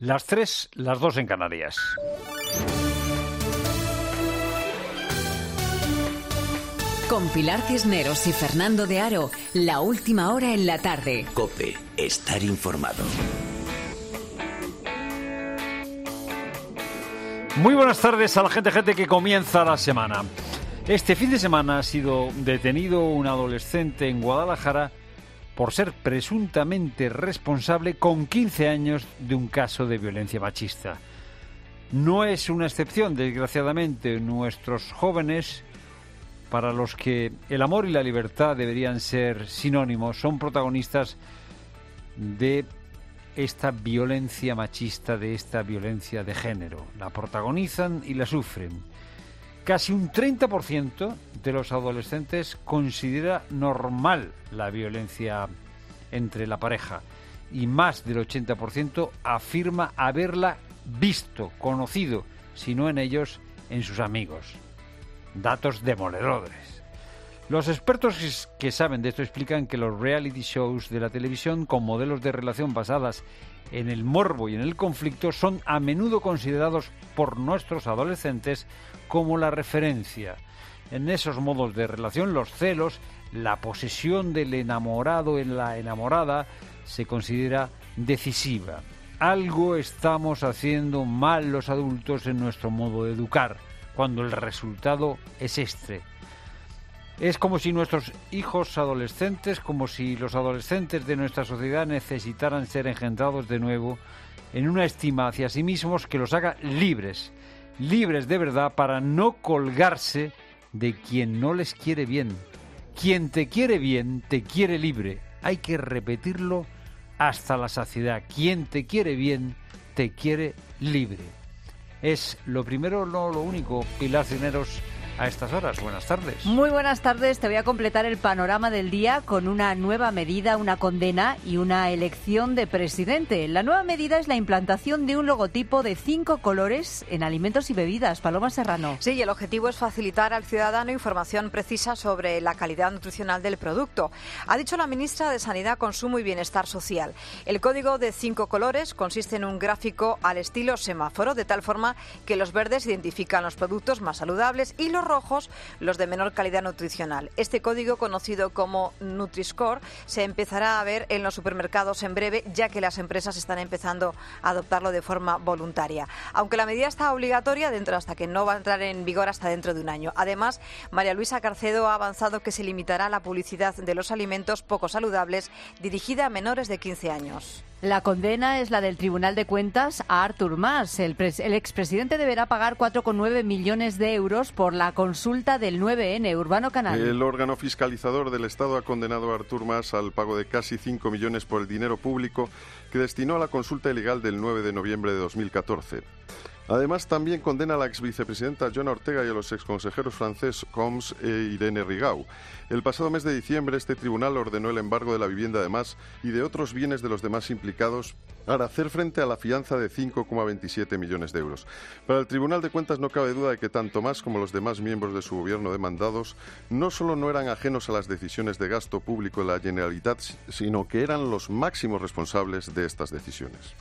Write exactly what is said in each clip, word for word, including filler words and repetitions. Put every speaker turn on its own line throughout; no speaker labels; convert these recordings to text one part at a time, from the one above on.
Las tres, las dos en Canarias.
Con Pilar Cisneros y Fernando de Aro, la última hora en la tarde.
COPE, estar informado.
Muy buenas tardes a la gente, gente que comienza la semana. Este fin de semana ha sido detenido un adolescente en Guadalajara por ser presuntamente responsable con quince años de un caso de violencia machista. No es una excepción, desgraciadamente. Nuestros jóvenes, para los que el amor y la libertad deberían ser sinónimos, son protagonistas de esta violencia machista, de esta violencia de género. La protagonizan y la sufren. Casi un treinta por ciento de los adolescentes considera normal la violencia entre la pareja y más del ochenta por ciento afirma haberla visto, conocido, si no en ellos, en sus amigos. Datos demoledores. Los expertos que saben de esto explican que los reality shows de la televisión con modelos de relación basadas en el morbo y en el conflicto son a menudo considerados por nuestros adolescentes como la referencia. En esos modos de relación, los celos, la posesión del enamorado en la enamorada se considera decisiva. Algo estamos haciendo mal los adultos en nuestro modo de educar, cuando el resultado es este. Es como si nuestros hijos adolescentes, como si los adolescentes de nuestra sociedad necesitaran ser engendrados de nuevo en una estima hacia sí mismos que los haga libres, libres de verdad, para no colgarse de quien no les quiere bien. Quien te quiere bien, te quiere libre. Hay que repetirlo hasta la saciedad. Quien te quiere bien, te quiere libre. Es lo primero, no lo único. Pilar Cisneros, a estas horas. Buenas tardes.
Muy buenas tardes. Te voy a completar el panorama del día con una nueva medida, una condena y una elección de presidente. La nueva medida es la implantación de un logotipo de cinco colores en alimentos y bebidas. Paloma Serrano.
Sí, y el objetivo es facilitar al ciudadano información precisa sobre la calidad nutricional del producto. Ha dicho la ministra de Sanidad, Consumo y Bienestar Social. El código de cinco colores consiste en un gráfico al estilo semáforo, de tal forma que los verdes identifican los productos más saludables y los rojos los de menor calidad nutricional. Este código, conocido como Nutri-Score, se empezará a ver en los supermercados en breve, ya que las empresas están empezando a adoptarlo de forma voluntaria. Aunque la medida está obligatoria dentro hasta que no va a entrar en vigor hasta dentro de un año. Además, María Luisa Carcedo ha avanzado que se limitará la publicidad de los alimentos poco saludables dirigida a menores de quince años.
La condena es la del Tribunal de Cuentas a Artur Mas. El, pres- el expresidente deberá pagar cuatro coma nueve millones de euros por la consulta del nueve ene. Urbano Canal.
El órgano fiscalizador del Estado ha condenado a Artur Mas al pago de casi cinco millones por el dinero público que destinó a la consulta ilegal del nueve de noviembre de dos mil catorce. Además, también condena a la exvicepresidenta Joana Ortega y a los exconsejeros Francesc Homs e Irene Rigau. El pasado mes de diciembre, este tribunal ordenó el embargo de la vivienda de Mas y de otros bienes de los demás implicados para hacer frente a la fianza de cinco coma veintisiete millones de euros. Para el Tribunal de Cuentas no cabe duda de que tanto Mas como los demás miembros de su gobierno demandados no solo no eran ajenos a las decisiones de gasto público de la Generalitat, sino que eran los máximos responsables de estas decisiones.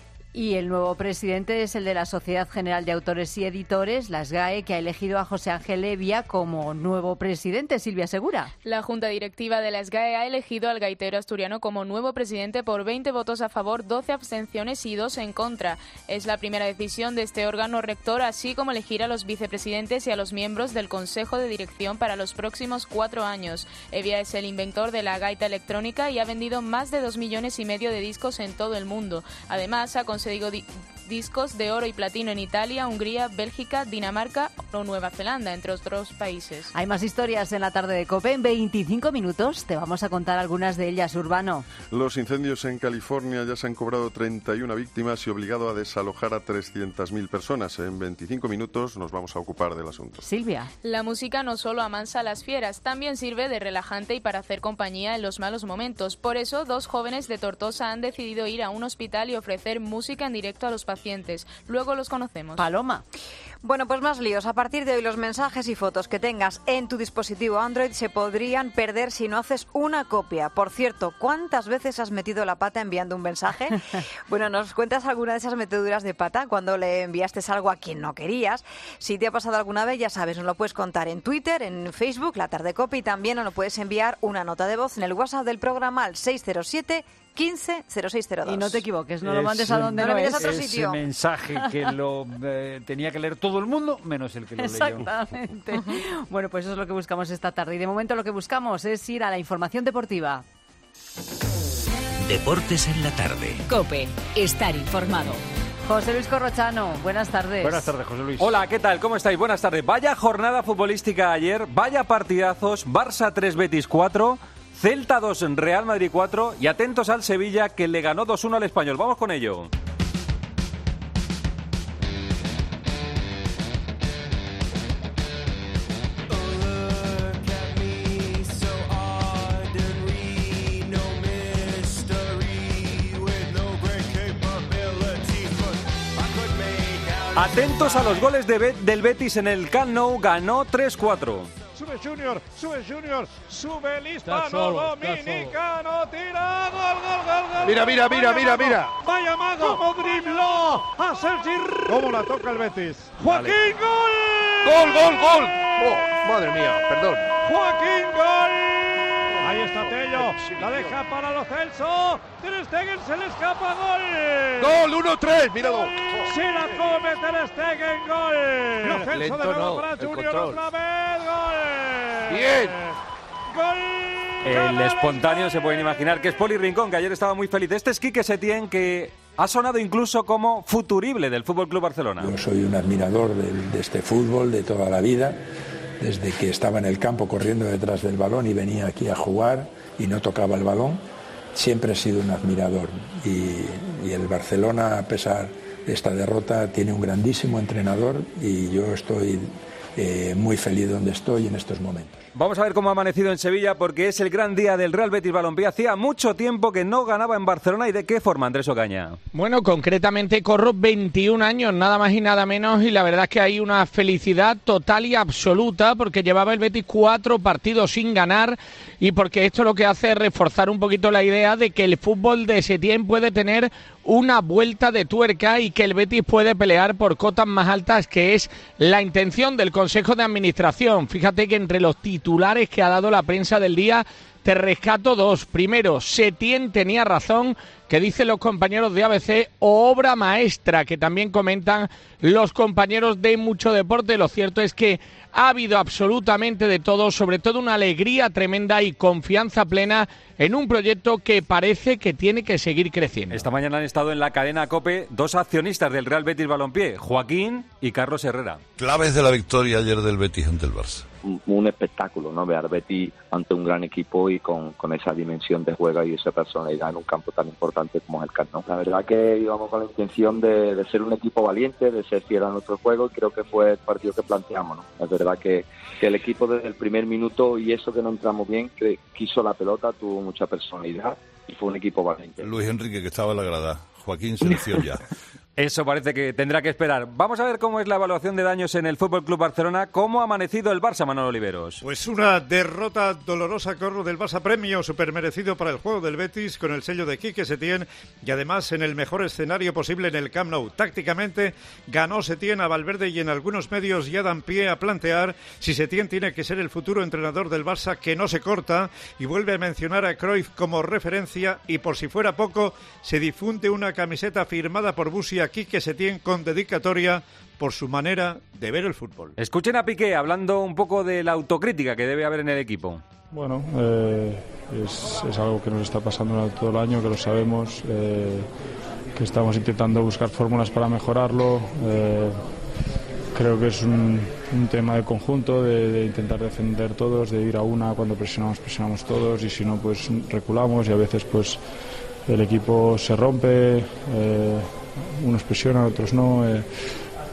Y el nuevo presidente es el de la Sociedad General de Autores y Editores, la SGAE, que ha elegido a José Ángel Evia como nuevo presidente. Silvia Segura.
La Junta Directiva de la SGAE ha elegido al gaitero asturiano como nuevo presidente por veinte votos a favor, doce abstenciones y dos en contra. Es la primera decisión de este órgano rector, así como elegir a los vicepresidentes y a los miembros del Consejo de Dirección para los próximos cuatro años. Evia es el inventor de la gaita electrónica y ha vendido más de dos millones y medio de discos en todo el mundo. Además, ha conseguido Di- discos de oro y platino en Italia, Hungría, Bélgica, Dinamarca o Nueva Zelanda, entre otros países.
Hay más historias en la tarde de COPE. En veinticinco minutos te vamos a contar algunas de ellas, Urbano.
Los incendios en California ya se han cobrado treinta y una víctimas y obligado a desalojar a trescientas mil personas. En veinticinco minutos nos vamos a ocupar del asunto.
Silvia.
La música no solo amansa a las fieras, también sirve de relajante y para hacer compañía en los malos momentos. Por eso, dos jóvenes de Tortosa han decidido ir a un hospital y ofrecer música música en directo a los pacientes. Luego los conocemos.
Paloma.
Bueno, pues más líos. A partir de hoy los mensajes y fotos que tengas en tu dispositivo Android se podrían perder si no haces una copia. Por cierto, ¿cuántas veces has metido la pata enviando un mensaje? Bueno, ¿nos cuentas alguna de esas meteduras de pata cuando le enviaste algo a quien no querías? Si te ha pasado alguna vez, ya sabes, nos lo puedes contar en Twitter, en Facebook, La Tarde Cope, y también nos lo puedes enviar una nota de voz en el WhatsApp del programa al seis cero siete quince cero seis cero dos.
Y no te equivoques, no lo mandes a donde
no,
no,
no
es.
a otro
Ese
sitio.
mensaje que lo eh, tenía que leer todo el mundo, menos el que lo leyó.
Exactamente. Bueno, pues eso es lo que buscamos esta tarde. Y de momento lo que buscamos es ir a la información deportiva.
Deportes en la tarde.
COPE, estar informado.
José Luis Corrochano, buenas tardes.
Buenas tardes, José Luis.
Hola, ¿qué tal? ¿Cómo estáis? Buenas tardes. Vaya jornada futbolística ayer, vaya partidazos, Barça tres, Betis cuatro, Celta dos, Real Madrid cuatro y atentos al Sevilla que le ganó dos uno al Español. Vamos con ello. Atentos a los goles de Bet- del Betis en el Camp Nou, ganó tres cuatro.
Sube Junior, sube Junior, sube el
Está
hispano
solo,
dominicano, tira, gol, gol, gol, gol.
Mira, mira, mira,
Vaya
mira,
mago,
mira.
Vaya mago, como dribló a Sergi. ¿Cómo la toca el Betis? Joaquín, gol.
¡Gol, gol, gol! Oh, madre mía, perdón.
Joaquín, gol. Ahí está Tello, la deja para Lo Celso. Ter Stegen se le escapa, gol.
¡Gol, uno tres! ¡Míralo!
Se la come Ter Stegen, gol. Lo Celso
Lento
de nuevo
no,
para
el
Junior
control.
otra vez, gol.
Bien.
Gol.
El espontáneo se pueden imaginar que es Poli Rincón, que ayer estaba muy feliz. Este es Quique Setién, que ha sonado incluso como futurible del F C Barcelona.
Yo soy un admirador de, de este fútbol de toda la vida, desde que estaba en el campo corriendo detrás del balón y venía aquí a jugar y no tocaba el balón. Siempre he sido un admirador y, y el Barcelona, a pesar de esta derrota, tiene un grandísimo entrenador y yo estoy eh, muy feliz donde estoy en estos momentos.
Vamos a ver cómo ha amanecido en Sevilla, porque es el gran día del Real Betis Balompié. Hacía mucho tiempo que no ganaba en Barcelona. ¿Y de qué forma, Andrés Ocaña?
Bueno, concretamente corro veintiún años, nada más y nada menos, y la verdad es que hay una felicidad total y absoluta, porque llevaba el Betis cuatro partidos sin ganar, y porque esto lo que hace es reforzar un poquito la idea de que el fútbol de Setién puede tener una vuelta de tuerca y que el Betis puede pelear por cotas más altas, que es la intención del Consejo de Administración. Fíjate que entre los titulares que ha dado la prensa del día te rescato dos. Primero, Setién tenía razón, que dicen los compañeros de A B C, o obra maestra, que también comentan los compañeros de Mucho Deporte. Lo cierto es que ha habido absolutamente de todo, sobre todo una alegría tremenda y confianza plena en un proyecto que parece que tiene que seguir creciendo.
Esta mañana han estado en la cadena COPE dos accionistas del Real Betis Balompié, Joaquín y Carlos Herrera.
Claves de la victoria ayer del Betis ante el Barça.
Un, un espectáculo, ¿no? Ver al Betis ante un gran equipo y con, con esa dimensión de juego y esa personalidad en un campo tan importante como es el Camp Nou. La verdad que íbamos con la intención de, de ser un equipo valiente, de ser fiel a nuestro juego, y creo que fue el partido que planteamos, ¿no? Es verdad que, que el equipo desde el primer minuto, y eso que no entramos bien, que quiso la pelota, tuvo mucha personalidad y fue un equipo valiente.
Luis Enrique, que estaba en la grada. Joaquín, selección ya.
Eso parece que tendrá que esperar. Vamos a ver cómo es la evaluación de daños en el F C Barcelona. ¿Cómo ha amanecido el Barça, Manolo Oliveros?
Pues una derrota dolorosa, Corro, del Barça, premio supermerecido para el juego del Betis con el sello de Quique Setién, y además en el mejor escenario posible en el Camp Nou. Tácticamente ganó Setién a Valverde y en algunos medios ya dan pie a plantear si Setién tiene que ser el futuro entrenador del Barça, que no se corta, y vuelve a mencionar a Cruyff como referencia, y por si fuera poco se difunde una camiseta firmada por Busi a Quique Setién con dedicatoria por su manera de ver el fútbol.
Escuchen a Piqué hablando un poco de la autocrítica que debe haber en el equipo.
Bueno, eh, es, es algo que nos está pasando todo el año, que lo sabemos, eh, que estamos intentando buscar fórmulas para mejorarlo. Eh, creo que es un, un tema de conjunto, de, de intentar defender todos, de ir a una, cuando presionamos, presionamos todos, y si no, pues reculamos, y a veces pues el equipo se rompe, eh, unos presionan, otros no. Eh,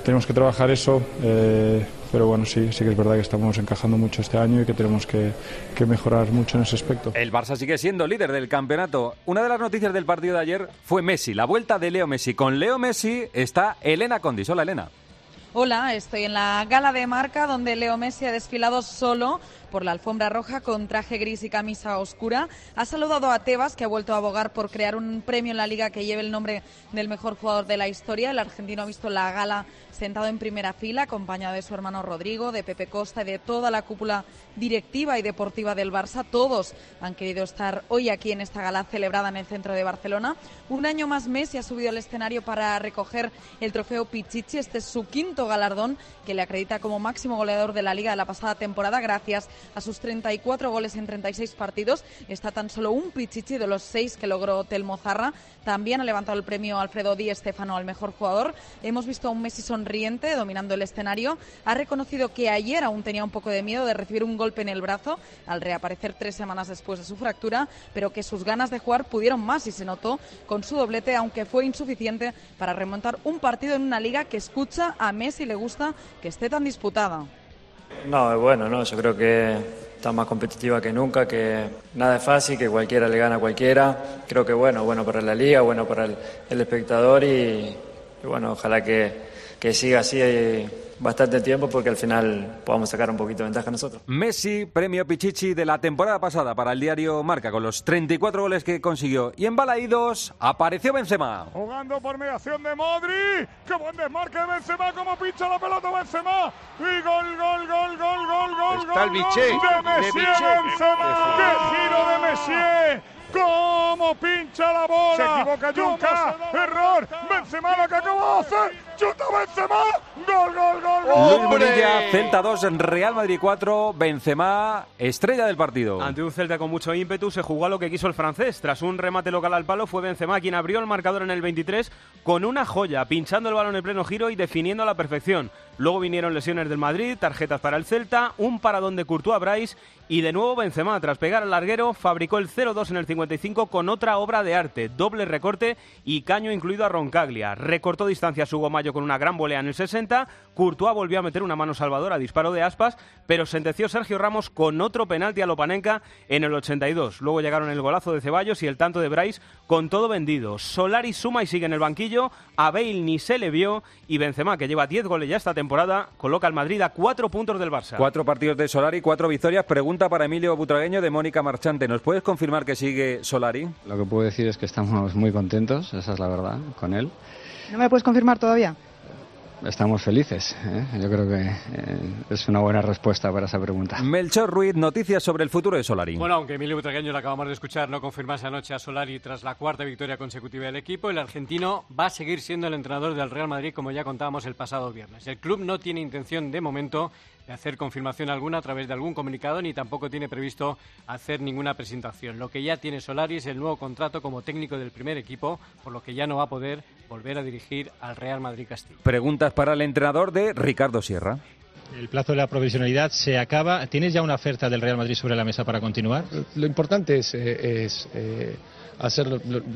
tenemos que trabajar eso, eh, pero bueno, sí, sí que es verdad que estamos encajando mucho este año y que tenemos que, que mejorar mucho en ese aspecto.
El Barça sigue siendo líder del campeonato. Una de las noticias del partido de ayer fue Messi, la vuelta de Leo Messi. Con Leo Messi está Elena Condis. Hola, Elena.
Hola, estoy en la gala de Marca donde Leo Messi ha desfilado solo por la alfombra roja con traje gris y camisa oscura. Ha saludado a Tebas, que ha vuelto a abogar por crear un premio en la Liga que lleve el nombre del mejor jugador de la historia. El argentino ha visto la gala sentado en primera fila, acompañado de su hermano Rodrigo, de Pepe Costa y de toda la cúpula directiva y deportiva del Barça. Todos han querido estar hoy aquí en esta gala celebrada en el centro de Barcelona. Un año más Messi ha subido al escenario para recoger el trofeo Pichichi. Este es su quinto galardón que le acredita como máximo goleador de la Liga de la pasada temporada gracias a sus treinta y cuatro goles en treinta y seis partidos. Está tan solo un Pichichi de los seis que logró Telmo Zarra. También ha levantado el premio Alfredo Di Stéfano al mejor jugador. Hemos visto a un Messi sonriente dominando el escenario. Ha reconocido que ayer aún tenía un poco de miedo de recibir un golpe en el brazo al reaparecer tres semanas después de su fractura, pero que sus ganas de jugar pudieron más y se notó con su doblete, aunque fue insuficiente para remontar un partido en una liga que escucha a Messi le gusta que esté tan disputada.
No, es bueno, ¿no? Yo creo que está más competitiva que nunca, que nada es fácil, que cualquiera le gana a cualquiera. Creo que bueno, bueno para la liga, bueno para el, el espectador y, y bueno, ojalá que, que siga así bastante tiempo porque al final podamos sacar un poquito de ventaja nosotros.
Messi, premio Pichichi de la temporada pasada para el diario Marca con los treinta y cuatro goles que consiguió. Y en Balaídos apareció Benzema.
Jugando por mediación de Modri. ¡Qué buen desmarque de Benzema! ¡Cómo pincha la pelota Benzema! ¡Y gol, gol, gol, gol, gol, gol!
Está el Vichy.
¡De Messi Benzema! ¡Qué giro de Messi! ¡Cómo pincha la bola! Se equivoca Junca. ¡Error! ¡Benzema lo que acaba de hacer! ¡Chuta Benzema! ¡Gol, gol, gol, gol!
Luis Munilla, Celta dos, Real Madrid cuatro. Benzema, estrella del partido.
Ante un Celta con mucho ímpetu se jugó a lo que quiso el francés. Tras un remate local al palo fue Benzema quien abrió el marcador en el veintitrés con una joya, pinchando el balón en pleno giro y definiendo a la perfección. Luego vinieron lesiones del Madrid, tarjetas para el Celta, un paradón de Courtois Bryce y de nuevo Benzema, tras pegar al larguero, fabricó el cero dos en el cincuenta y cinco con otra obra de arte, doble recorte y caño incluido a Roncaglia. Recortó distancias Hugo Mayo con una gran volea en el sesenta, Courtois volvió a meter una mano salvadora a disparo de Aspas, pero sentenció Sergio Ramos con otro penalti a Lopanenka en el ochenta y dos. Luego llegaron el golazo de Ceballos y el tanto de Bryce con todo vendido. Solari suma y sigue en el banquillo, a Bale ni se le vio y Benzema, que lleva diez goles ya esta temporada, coloca al Madrid a cuatro puntos del Barça.
Cuatro partidos de Solari, cuatro victorias. Pregunta para Emilio Butragueño de Mónica Marchante. ¿Nos puedes confirmar que sigue Solari?
Lo que puedo decir es que estamos muy contentos, esa es la verdad, con él.
¿No me puedes confirmar todavía?
Estamos felices, ¿eh? Yo creo que eh, es una buena respuesta para esa pregunta.
Melchor Ruiz, noticias sobre el futuro de Solari.
Bueno, aunque Emilio Butragueño, lo acabamos de escuchar, no confirmase anoche a Solari tras la cuarta victoria consecutiva del equipo, el argentino va a seguir siendo el entrenador del Real Madrid, como ya contábamos el pasado viernes. El club no tiene intención, de momento, de hacer confirmación alguna a través de algún comunicado, ni tampoco tiene previsto hacer ninguna presentación. Lo que ya tiene Solari es el nuevo contrato como técnico del primer equipo, por lo que ya no va a poder volver a dirigir al Real Madrid Castilla.
Preguntas para el entrenador de Ricardo Sierra.
El plazo de la provisionalidad se acaba. ¿Tienes ya una oferta del Real Madrid sobre la mesa para continuar?
Lo importante es, eh, es eh, hacer lo, lo,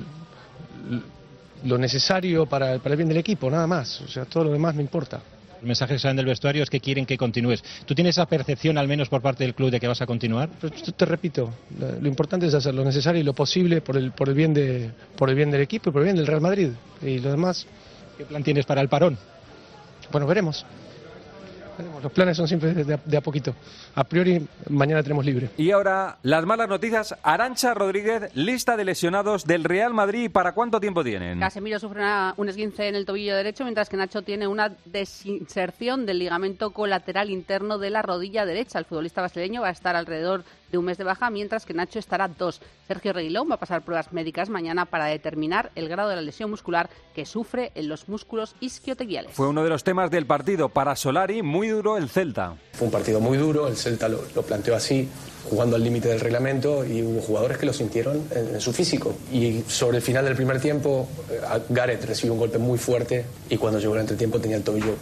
lo necesario para, para el bien del equipo, nada más. O sea, todo lo demás no importa.
Los mensajes que salen del vestuario es que quieren que continúes. ¿Tú tienes esa percepción, al menos por parte del club, de que vas a continuar?
Pero te repito, lo importante es hacer lo necesario y lo posible por el, por el bien de, por el bien del equipo y por el bien del Real Madrid. Y lo demás...
¿Qué plan tienes para el parón?
Bueno, veremos. Los planes son siempre de a, de a poquito. A priori, mañana tenemos libre.
Y ahora, las malas noticias. Arantxa Rodríguez, lista de lesionados del Real Madrid. ¿Para cuánto tiempo tienen?
Casemiro sufre una, un esguince en el tobillo derecho, mientras que Nacho tiene una desinserción del ligamento colateral interno de la rodilla derecha. El futbolista brasileño va a estar alrededor de un mes de baja, mientras que Nacho estará dos. Sergio Reguilón va a pasar pruebas médicas mañana para determinar el grado de la lesión muscular que sufre en los músculos isquiotibiales.
Fue uno de los temas del partido. Para Solari, muy duro el Celta.
Fue un partido muy duro, el Celta lo, lo planteó así, jugando al límite del reglamento, y hubo jugadores que lo sintieron en, en su físico. Y sobre el final del primer tiempo, Gareth recibió un golpe muy fuerte y cuando llegó el entretiempo tenía el tobillo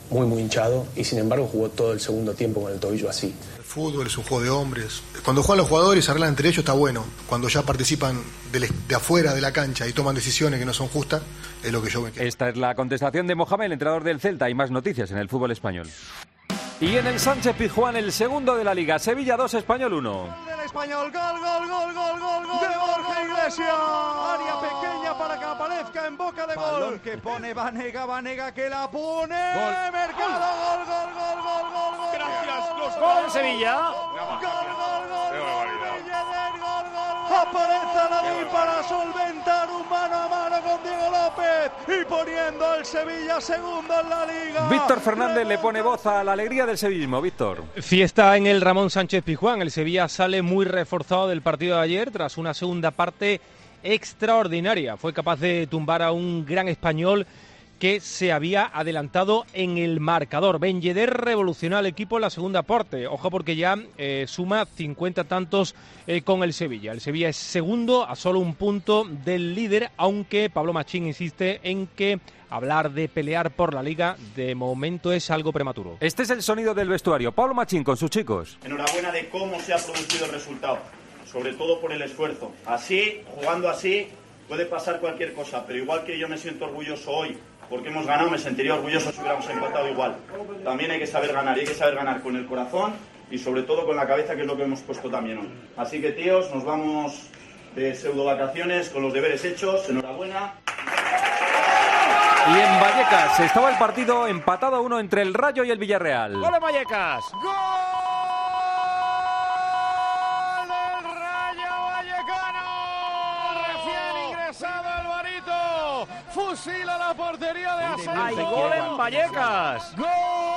muy muy hinchado y sin embargo jugó todo el segundo tiempo con el tobillo así.
El fútbol es un juego de hombres. Cuando juegan los jugadores y se arreglan entre ellos está bueno. Cuando ya participan de, de afuera de la cancha y toman decisiones que no son justas, es lo que yo me quedo.
Esta es la contestación de Mohamed, el entrenador del Celta. Hay más noticias en el fútbol español. Y en el Sánchez Pizjuán, el segundo de la Liga. Sevilla dos, Español uno.
Del Español, gol, gol, gol, gol, gol, gol de Borja Iglesias. Área pequeña para que aparezca en boca de gol. Balón que pone Vanega, Vanega que la pone. Gol. Mercado, gol, gol, gol, gol, gol, gol. Gracias, los
gol de Sevilla.
Gol, gol, gol, gol. Aparece David para solventar un mano a mano con Diego López y poniendo el Sevilla segundo en la Liga.
Víctor Fernández le pone voz a la alegría del sevillismo. Víctor.
Fiesta en el Ramón Sánchez Pizjuán. El Sevilla sale muy reforzado del partido de ayer tras una segunda parte extraordinaria. Fue capaz de tumbar a un gran Español que se había adelantado en el marcador. Ben Yedder revolucionó al equipo en la segunda parte. Ojo porque ya eh, suma cincuenta tantos eh, con el Sevilla. El Sevilla es segundo a solo un punto del líder, aunque Pablo Machín insiste en que hablar de pelear por la Liga de momento es algo prematuro.
Este es el sonido del vestuario. Pablo Machín con sus chicos.
Enhorabuena de cómo se ha producido el resultado, sobre todo por el esfuerzo. Así, jugando así, puede pasar cualquier cosa, pero igual que yo me siento orgulloso hoy porque hemos ganado, me sentiría orgulloso si hubiéramos empatado igual. También hay que saber ganar, y hay que saber ganar con el corazón y sobre todo con la cabeza, que es lo que hemos puesto también hoy. Así que, tíos, nos vamos de pseudo vacaciones con los deberes hechos. Enhorabuena.
Y en Vallecas estaba el partido empatado a uno entre el Rayo y el Villarreal.
¡Gol de Vallecas! ¡Gol!
Fusila la portería de Asensio.
¡Hay gol en Vallecas!
¡Gol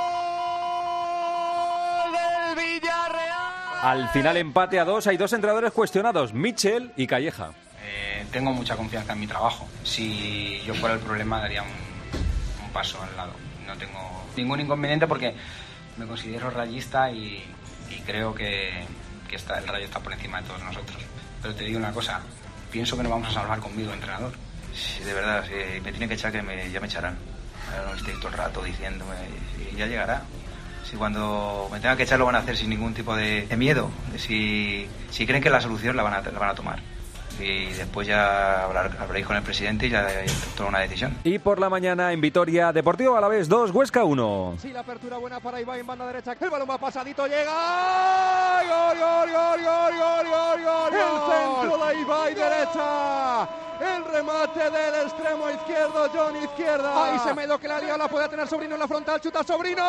del Villarreal!
Al final empate a dos. Hay dos entrenadores cuestionados, Michel y Calleja.
Eh, tengo mucha confianza en mi trabajo. Si yo fuera el problema daría un, un paso al lado. No tengo ningún inconveniente porque me considero rayista y, y creo que, que está, el Rayo está por encima de todos nosotros. Pero te digo una cosa, pienso que no vamos a salvar conmigo, entrenador. Sí, de verdad, si me tiene que echar, que me, ya me echarán. Ahora no estoy todo el rato diciéndome, y ya llegará. Si cuando me tenga que echar lo van a hacer sin ningún tipo de, de miedo. Si, si creen que la solución la van a, la van a tomar. Y después ya hablar, hablaréis con el presidente y ya tomará una decisión.
Y por la mañana en Vitoria, Deportivo Alavés dos, Huesca uno.
Sí, la apertura buena para Ibai en banda derecha. El balón va pasadito, llega. ¡Gol, gol, gol, gol, gol, gol, gol! El centro de Ibai derecha. El remate del extremo izquierdo, John Izquierda. Ahí Semedo que la liga la puede tener Sobrino en la frontal. Chuta Sobrino.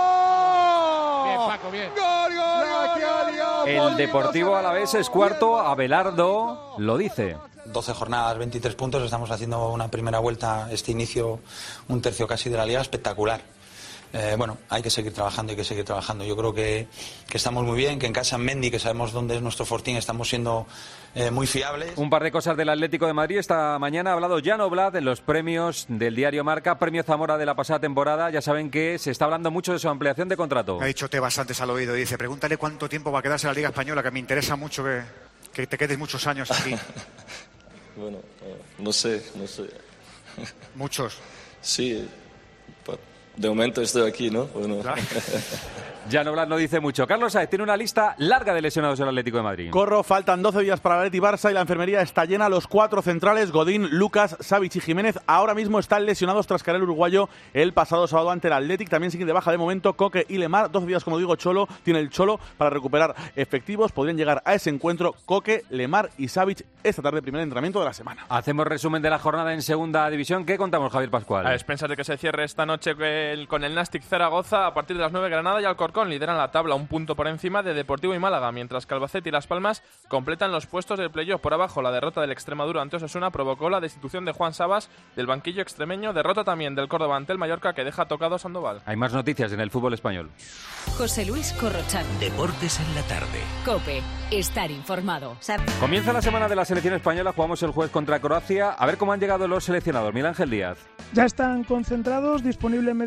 Bien, Paco, bien.
Gol, gol, gol, gol.
El Deportivo Alavés es cuarto. Abelardo lo dice.
doce jornadas, veintitrés puntos. Estamos haciendo una primera vuelta, este inicio, un tercio casi de la liga, espectacular. Eh, bueno, hay que seguir trabajando, hay que seguir trabajando. Yo creo que, que estamos muy bien, que en casa en Mendy, que sabemos dónde es nuestro fortín, estamos siendo eh, muy fiables.
Un par de cosas del Atlético de Madrid. Esta mañana ha hablado Jan Oblak en los premios del diario Marca, Premio Zamora de la pasada temporada. Ya saben que se está hablando mucho de su ampliación de contrato.
Me ha dicho Tebas antes al oído, dice, pregúntale cuánto tiempo va a quedarse en la Liga Española, que me interesa mucho que, que te quedes muchos años aquí.
Bueno, no sé, no sé.
¿Muchos?
Sí, de momento estoy aquí, ¿no? Bueno.
Claro.
Jan Oblak no dice mucho. Carlos Saez tiene una lista larga de lesionados del Atlético de Madrid.
Corro, faltan doce días para el Atleti Barça y la enfermería está llena. Los cuatro centrales, Godín, Lucas, Savic y Jiménez, ahora mismo están lesionados tras caer el uruguayo el pasado sábado ante el Athletic. También siguen de baja de momento Coque y Lemar. doce días, como digo, Cholo tiene el Cholo para recuperar efectivos. Podrían llegar a ese encuentro Coque, Lemar y Savic esta tarde, primer entrenamiento de la semana.
Hacemos resumen de la jornada en segunda división. ¿Qué contamos, Javier Pascual?
A expensas de que se cierre esta noche con el Nastic Zaragoza, a partir de las nueve Granada y Alcorcón lideran la tabla, un punto por encima de Deportivo y Málaga, mientras que Albacete y Las Palmas completan los puestos del playoff. Por abajo, la derrota del Extremadura ante Osasuna provocó la destitución de Juan Sabas del banquillo extremeño, derrota también del Córdoba ante el Mallorca, que deja tocado a Sandoval.
Hay más noticias en el fútbol español.
José Luis Corrochano.
Deportes en la tarde.
COPE. Estar informado.
Comienza la semana de la selección española. Jugamos el jueves contra Croacia. A ver cómo han llegado los seleccionados. Miguel Ángel Díaz.
Ya están concentrados, disponible médico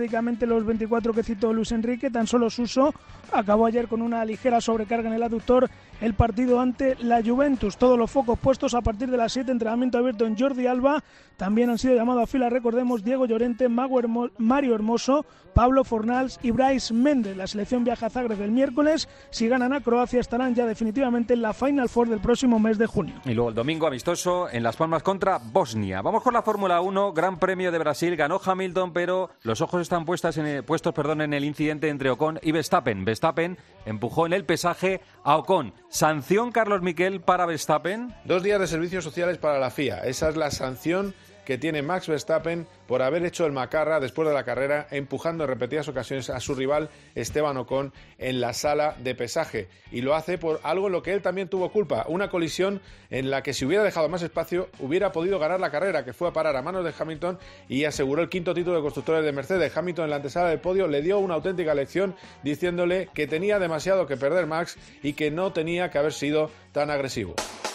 metódicamente los veinticuatro que citó Luis Enrique. Tan solo Suso acabó ayer con una ligera sobrecarga en el aductor el partido ante la Juventus. Todos los focos puestos a partir de las siete, entrenamiento abierto en Jordi Alba. También han sido llamados a fila, recordemos, Diego Llorente, Mario Hermoso, Pablo Fornals y Brais Méndez. La selección viaja a Zagreb el miércoles. Si ganan a Croacia estarán ya definitivamente en la Final Four del próximo mes de junio.
Y luego el domingo amistoso en Las Palmas contra Bosnia. Vamos con la Fórmula uno, Gran Premio de Brasil. Ganó Hamilton, pero los ojos están puestas en el, puestos perdón, en el incidente entre Ocon y Verstappen. Verstappen empujó en el pesaje a Ocon. ¿Sanción, Carlos Miquel, para Verstappen?
Dos días de servicios sociales para la F I A. Esa es la sanción que tiene Max Verstappen por haber hecho el macarra después de la carrera, empujando en repetidas ocasiones a su rival Esteban Ocon en la sala de pesaje. Y lo hace por algo en lo que él también tuvo culpa, una colisión en la que si hubiera dejado más espacio hubiera podido ganar la carrera, que fue a parar a manos de Hamilton y aseguró el quinto título de constructores de Mercedes. Hamilton en la antesala del podio le dio una auténtica lección diciéndole que tenía demasiado que perder Max y que no tenía que haber sido tan agresivo.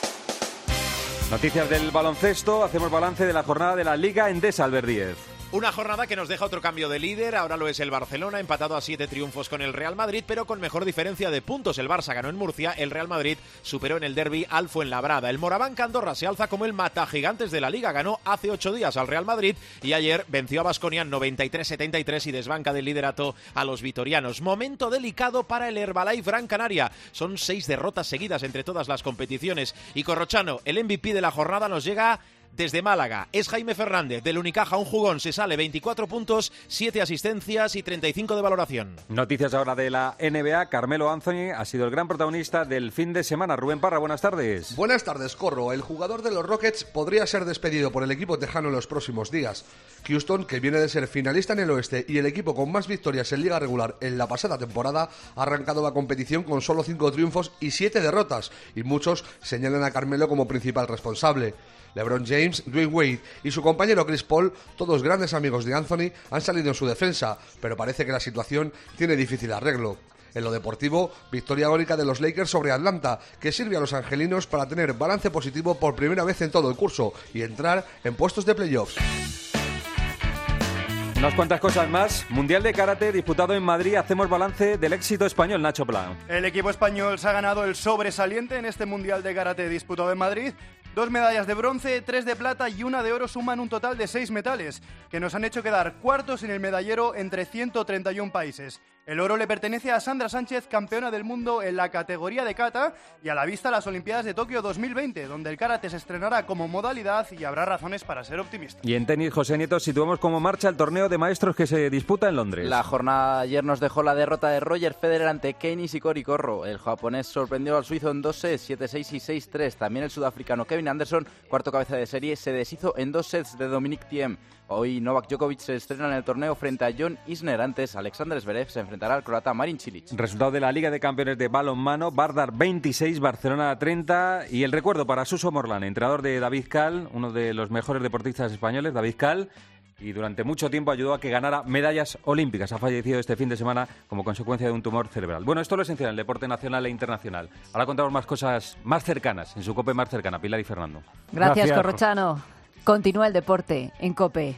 Noticias del baloncesto, hacemos balance de la jornada de la Liga Endesa, Albert Díez.
Una jornada que nos deja otro cambio de líder, ahora lo es el Barcelona, empatado a siete triunfos con el Real Madrid, pero con mejor diferencia de puntos. El Barça ganó en Murcia, el Real Madrid superó en el derbi al Fuenlabrada. El Moraván Andorra se alza como el matagigantes de la Liga, ganó hace ocho días al Real Madrid y ayer venció a Baskonia noventa y tres setenta y tres y desbanca del liderato a los vitorianos. Momento delicado para el Herbalife Gran Canaria, son seis derrotas seguidas entre todas las competiciones y Corrochano, el M V P de la jornada, nos llega desde Málaga. Es Jaime Fernández, del Unicaja, un jugón, se sale veinticuatro puntos, siete asistencias y treinta y cinco de valoración.
Noticias ahora de la N B A. Carmelo Anthony ha sido el gran protagonista del fin de semana. Rubén Parra, buenas tardes.
Buenas tardes, Corro. El jugador de los Rockets podría ser despedido por el equipo tejano en los próximos días. Houston, que viene de ser finalista en el oeste y el equipo con más victorias en liga regular en la pasada temporada, ha arrancado la competición con solo cinco triunfos y siete derrotas, y muchos señalan a Carmelo como principal responsable. LeBron James, Dwayne Wade y su compañero Chris Paul, todos grandes amigos de Anthony, han salido en su defensa, pero parece que la situación tiene difícil arreglo. En lo deportivo, victoria agónica de los Lakers sobre Atlanta, que sirve a los angelinos para tener balance positivo por primera vez en todo el curso y entrar en puestos de playoffs.
Unas cuantas cosas más. Mundial de Karate disputado en Madrid. Hacemos balance del éxito español, Nacho Plan.
El equipo español se ha ganado el sobresaliente en este Mundial de Karate disputado en Madrid. Dos medallas de bronce, tres de plata y una de oro suman un total de seis metales, que nos han hecho quedar cuartos en el medallero entre ciento treinta y uno países. El oro le pertenece a Sandra Sánchez, campeona del mundo en la categoría de kata, y a la vista las Olimpiadas de Tokio dos mil veinte, donde el karate se estrenará como modalidad y habrá razones para ser optimista.
Y en tenis, José Nieto, situamos cómo marcha el torneo de maestros que se disputa en Londres.
La jornada ayer nos dejó la derrota de Roger Federer ante Kei Nishikori Corro. El japonés sorprendió al suizo en dos sets, siete seis y seis tres. También el sudafricano Kevin Anderson, cuarto cabeza de serie, se deshizo en dos sets de Dominic Thiem. Hoy Novak Djokovic se estrena en el torneo frente a John Isner. Antes, Alexander Zverev se enfrentará al croata Marin Cilic.
Resultado de la Liga de Campeones de balonmano: Vardar veintiséis, Barcelona treinta. Y el recuerdo para Suso Morlán, entrenador de David Cal, uno de los mejores deportistas españoles, David Cal, y durante mucho tiempo ayudó a que ganara medallas olímpicas. Ha fallecido este fin de semana como consecuencia de un tumor cerebral. Bueno, esto es lo esencial en el deporte nacional e internacional. Ahora contamos más cosas más cercanas, en su COPE más cercana. Pilar y Fernando.
Gracias, Gracias. Corrochano. Continúa el deporte en COPE.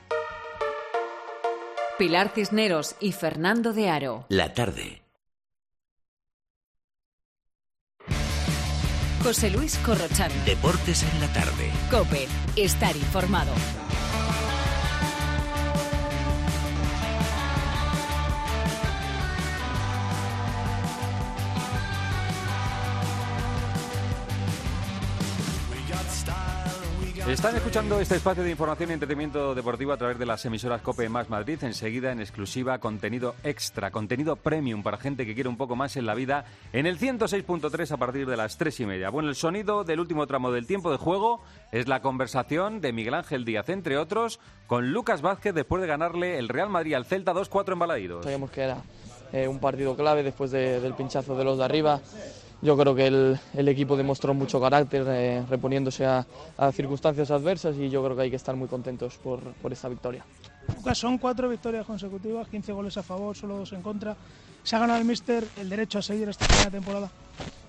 Pilar Cisneros y Fernando de Aro.
La tarde.
José Luis Corrochano.
Deportes en la tarde.
COPE. Estar informado.
Están escuchando este espacio de información y entretenimiento deportivo a través de las emisoras COPE más Madrid. Enseguida, en exclusiva, contenido extra, contenido premium para gente que quiere un poco más en la vida, en el ciento seis punto tres a partir de las tres y media. Bueno, el sonido del último tramo del tiempo de juego es la conversación de Miguel Ángel Díaz, entre otros, con Lucas Vázquez después de ganarle el Real Madrid al Celta dos cuatro en Balaídos.
Sabíamos que era eh, un partido clave después de, del pinchazo de los de arriba. Yo creo que el, el equipo demostró mucho carácter, eh, reponiéndose a, a circunstancias adversas, y yo creo que hay que estar muy contentos por, por esta victoria.
Lucas, son cuatro victorias consecutivas, quince goles a favor, solo dos en contra. ¿Se ha ganado el míster el derecho a seguir esta primera temporada?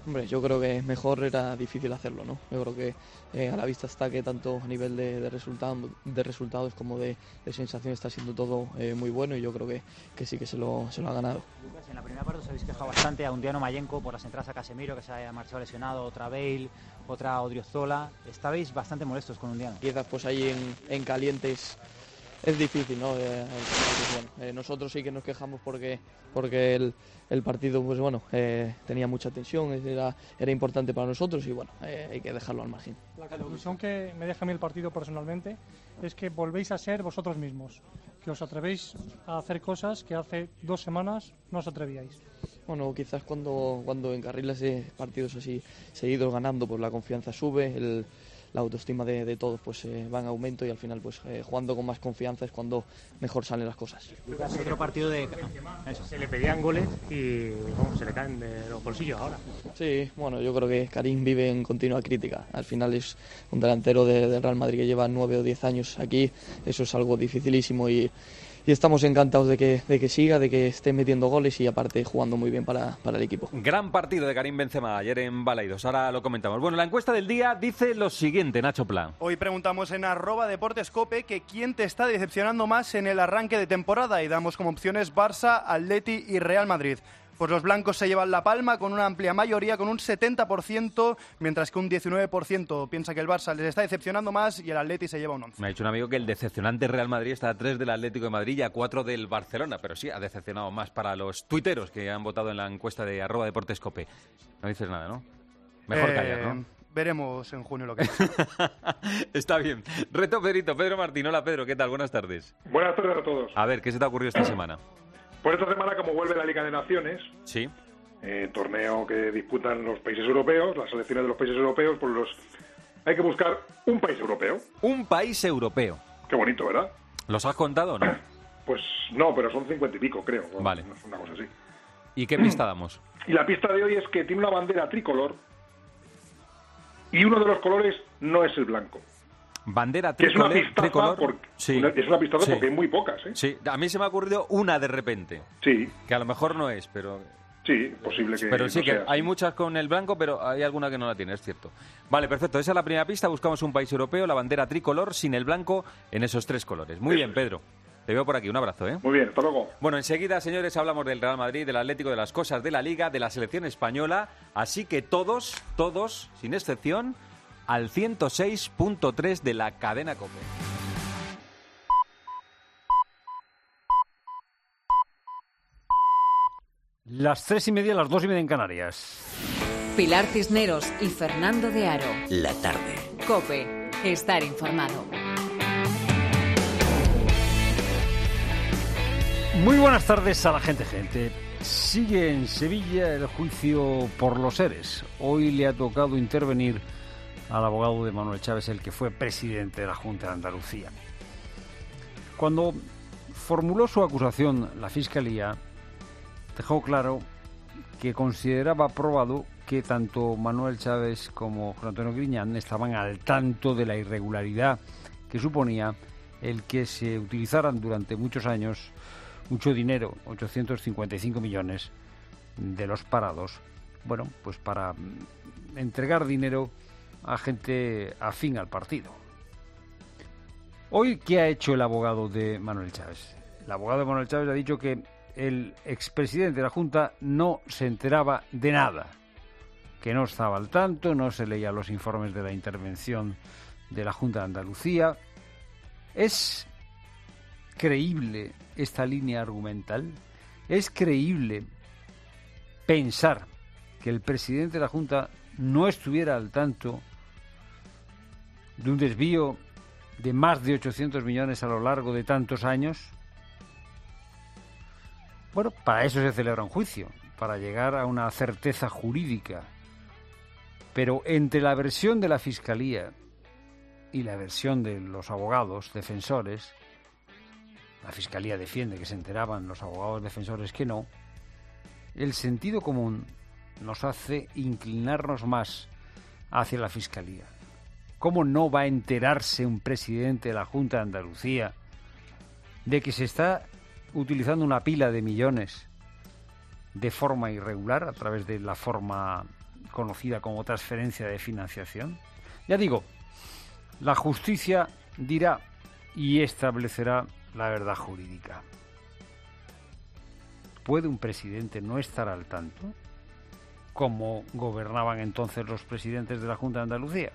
Hombre, yo creo que mejor era difícil hacerlo, ¿no? Yo creo que eh, a la vista está que tanto a nivel de, de, resultado, de resultados como de, de sensación está siendo todo eh, muy bueno y yo creo que, que sí que se lo, se lo ha ganado.
Lucas, en la primera parte os habéis quejado bastante a Undiano Mayenco por las entradas a Casemiro, que se haya marchado lesionado, otra Bale, otra Odriozola. Estabais bastante molestos con Undiano.
Quizás pues ahí en, en calientes es difícil, ¿no? Eh, pues, bueno, eh, nosotros sí que nos quejamos porque, porque el, el partido pues bueno eh, tenía mucha tensión, era, era importante para nosotros y bueno, eh, hay que dejarlo al margen.
La conclusión que me deja a mí el partido personalmente es que volvéis a ser vosotros mismos, que os atrevéis a hacer cosas que hace dos semanas no os atrevíais.
Bueno, quizás cuando, cuando encarrilas de partidos así seguidos ganando, pues la confianza sube, el, la autoestima de, de todos pues eh, va en aumento y al final pues eh, jugando con más confianza es cuando mejor salen las cosas.
Lucas, otro partido de...
Eso. Se le pedían goles y bueno, se le caen de los bolsillos ahora.
Sí, bueno, yo creo que Karim vive en continua crítica. Al final es un delantero de, del Real Madrid que lleva nueve o diez años aquí, eso es algo dificilísimo y... Y estamos encantados de que, de que siga, de que esté metiendo goles y aparte jugando muy bien para, para el equipo.
Gran partido de Karim Benzema ayer en Balaidos, ahora lo comentamos. Bueno, la encuesta del día dice lo siguiente, Nacho Pla.
Hoy preguntamos en arroba deportescope que quién te está decepcionando más en el arranque de temporada y damos como opciones Barça, Atleti y Real Madrid. Pues los blancos se llevan la palma con una amplia mayoría, con un setenta por ciento, mientras que un diecinueve por ciento piensa que el Barça les está decepcionando más y el Atleti se lleva un once.
Me ha dicho un amigo que el decepcionante Real Madrid está a tres del Atlético de Madrid y a cuatro del Barcelona, pero sí, ha decepcionado más para los tuiteros que han votado en la encuesta de arroba deportescope. No dices nada, ¿no? Mejor
eh...
callar, ¿no?
Veremos en junio lo que pasa.
Está bien. Reto Pedrito, Pedro Martín. Hola Pedro, ¿qué tal? Buenas tardes.
Buenas tardes a todos.
A ver, ¿qué se te ha ocurrido esta semana?
Pues esta semana, como vuelve la Liga de Naciones,
sí,
eh, torneo que disputan los países europeos, las selecciones de los países europeos, pues los hay que buscar un país europeo.
Un país europeo.
Qué bonito, ¿verdad?
¿Los has contado o no?
Pues no, pero son cincuenta y pico, creo.
Vale.
Una cosa así.
¿Y qué pista damos?
Y la pista de hoy es que tiene una bandera tricolor y uno de los colores no es el blanco.
Bandera tricolor,
es una pistaza
tricolor.
Porque,
sí.
una, es una pistaza
sí.
porque hay muy pocas, ¿eh?
Sí, a mí se me ha ocurrido una de repente.
Sí.
Que a lo mejor no es, pero...
Sí, posible que
Pero sí
no
que
sea.
hay muchas con el blanco, pero hay alguna que no la tiene, es cierto. Vale, perfecto. Esa es la primera pista. Buscamos un país europeo, la bandera tricolor, sin el blanco, en esos tres colores. Muy bien, Pedro. Te veo por aquí. Un abrazo, ¿eh?
Muy bien, hasta luego.
Bueno, enseguida, señores, hablamos del Real Madrid, del Atlético, de las cosas de la Liga, de la selección española. Así que todos, todos, sin excepción, al ciento seis punto tres de la cadena COPE.
Las tres y media, las dos y media en Canarias.
Pilar Cisneros y Fernando de Aro.
La tarde.
COPE. Estar informado.
Muy buenas tardes a la gente, gente. Sigue en Sevilla el juicio por los ERES. Hoy le ha tocado intervenir al abogado de Manuel Chávez, el que fue presidente de la Junta de Andalucía. Cuando formuló su acusación, la Fiscalía dejó claro que consideraba probado que tanto Manuel Chávez como Juan Antonio Griñán estaban al tanto de la irregularidad que suponía el que se utilizaran durante muchos años mucho dinero, ochocientos cincuenta y cinco millones de los parados, bueno, pues para entregar dinero a gente afín al partido. Hoy, ¿qué ha hecho el abogado de Manuel Chávez? El abogado de Manuel Chávez ha dicho que el expresidente de la Junta no se enteraba de nada, que no estaba al tanto, no se leía los informes de la intervención de la Junta de Andalucía. ¿Es creíble esta línea argumental? ¿Es creíble pensar que el presidente de la Junta no estuviera al tanto de un desvío de más de ochocientos millones a lo largo de tantos años? Bueno, para eso se celebra un juicio, para llegar a una certeza jurídica. Pero entre la versión de la Fiscalía y la versión de los abogados defensores, la Fiscalía defiende que se enteraban, los abogados defensores que no, el sentido común nos hace inclinarnos más hacia la Fiscalía. ¿Cómo no va a enterarse un presidente de la Junta de Andalucía de que se está utilizando una pila de millones de forma irregular a través de la forma conocida como transferencia de financiación. Ya digo, la justicia dirá y establecerá la verdad jurídica. ¿Puede un presidente no estar al tanto? ¿Cómo gobernaban entonces los presidentes de la Junta de Andalucía?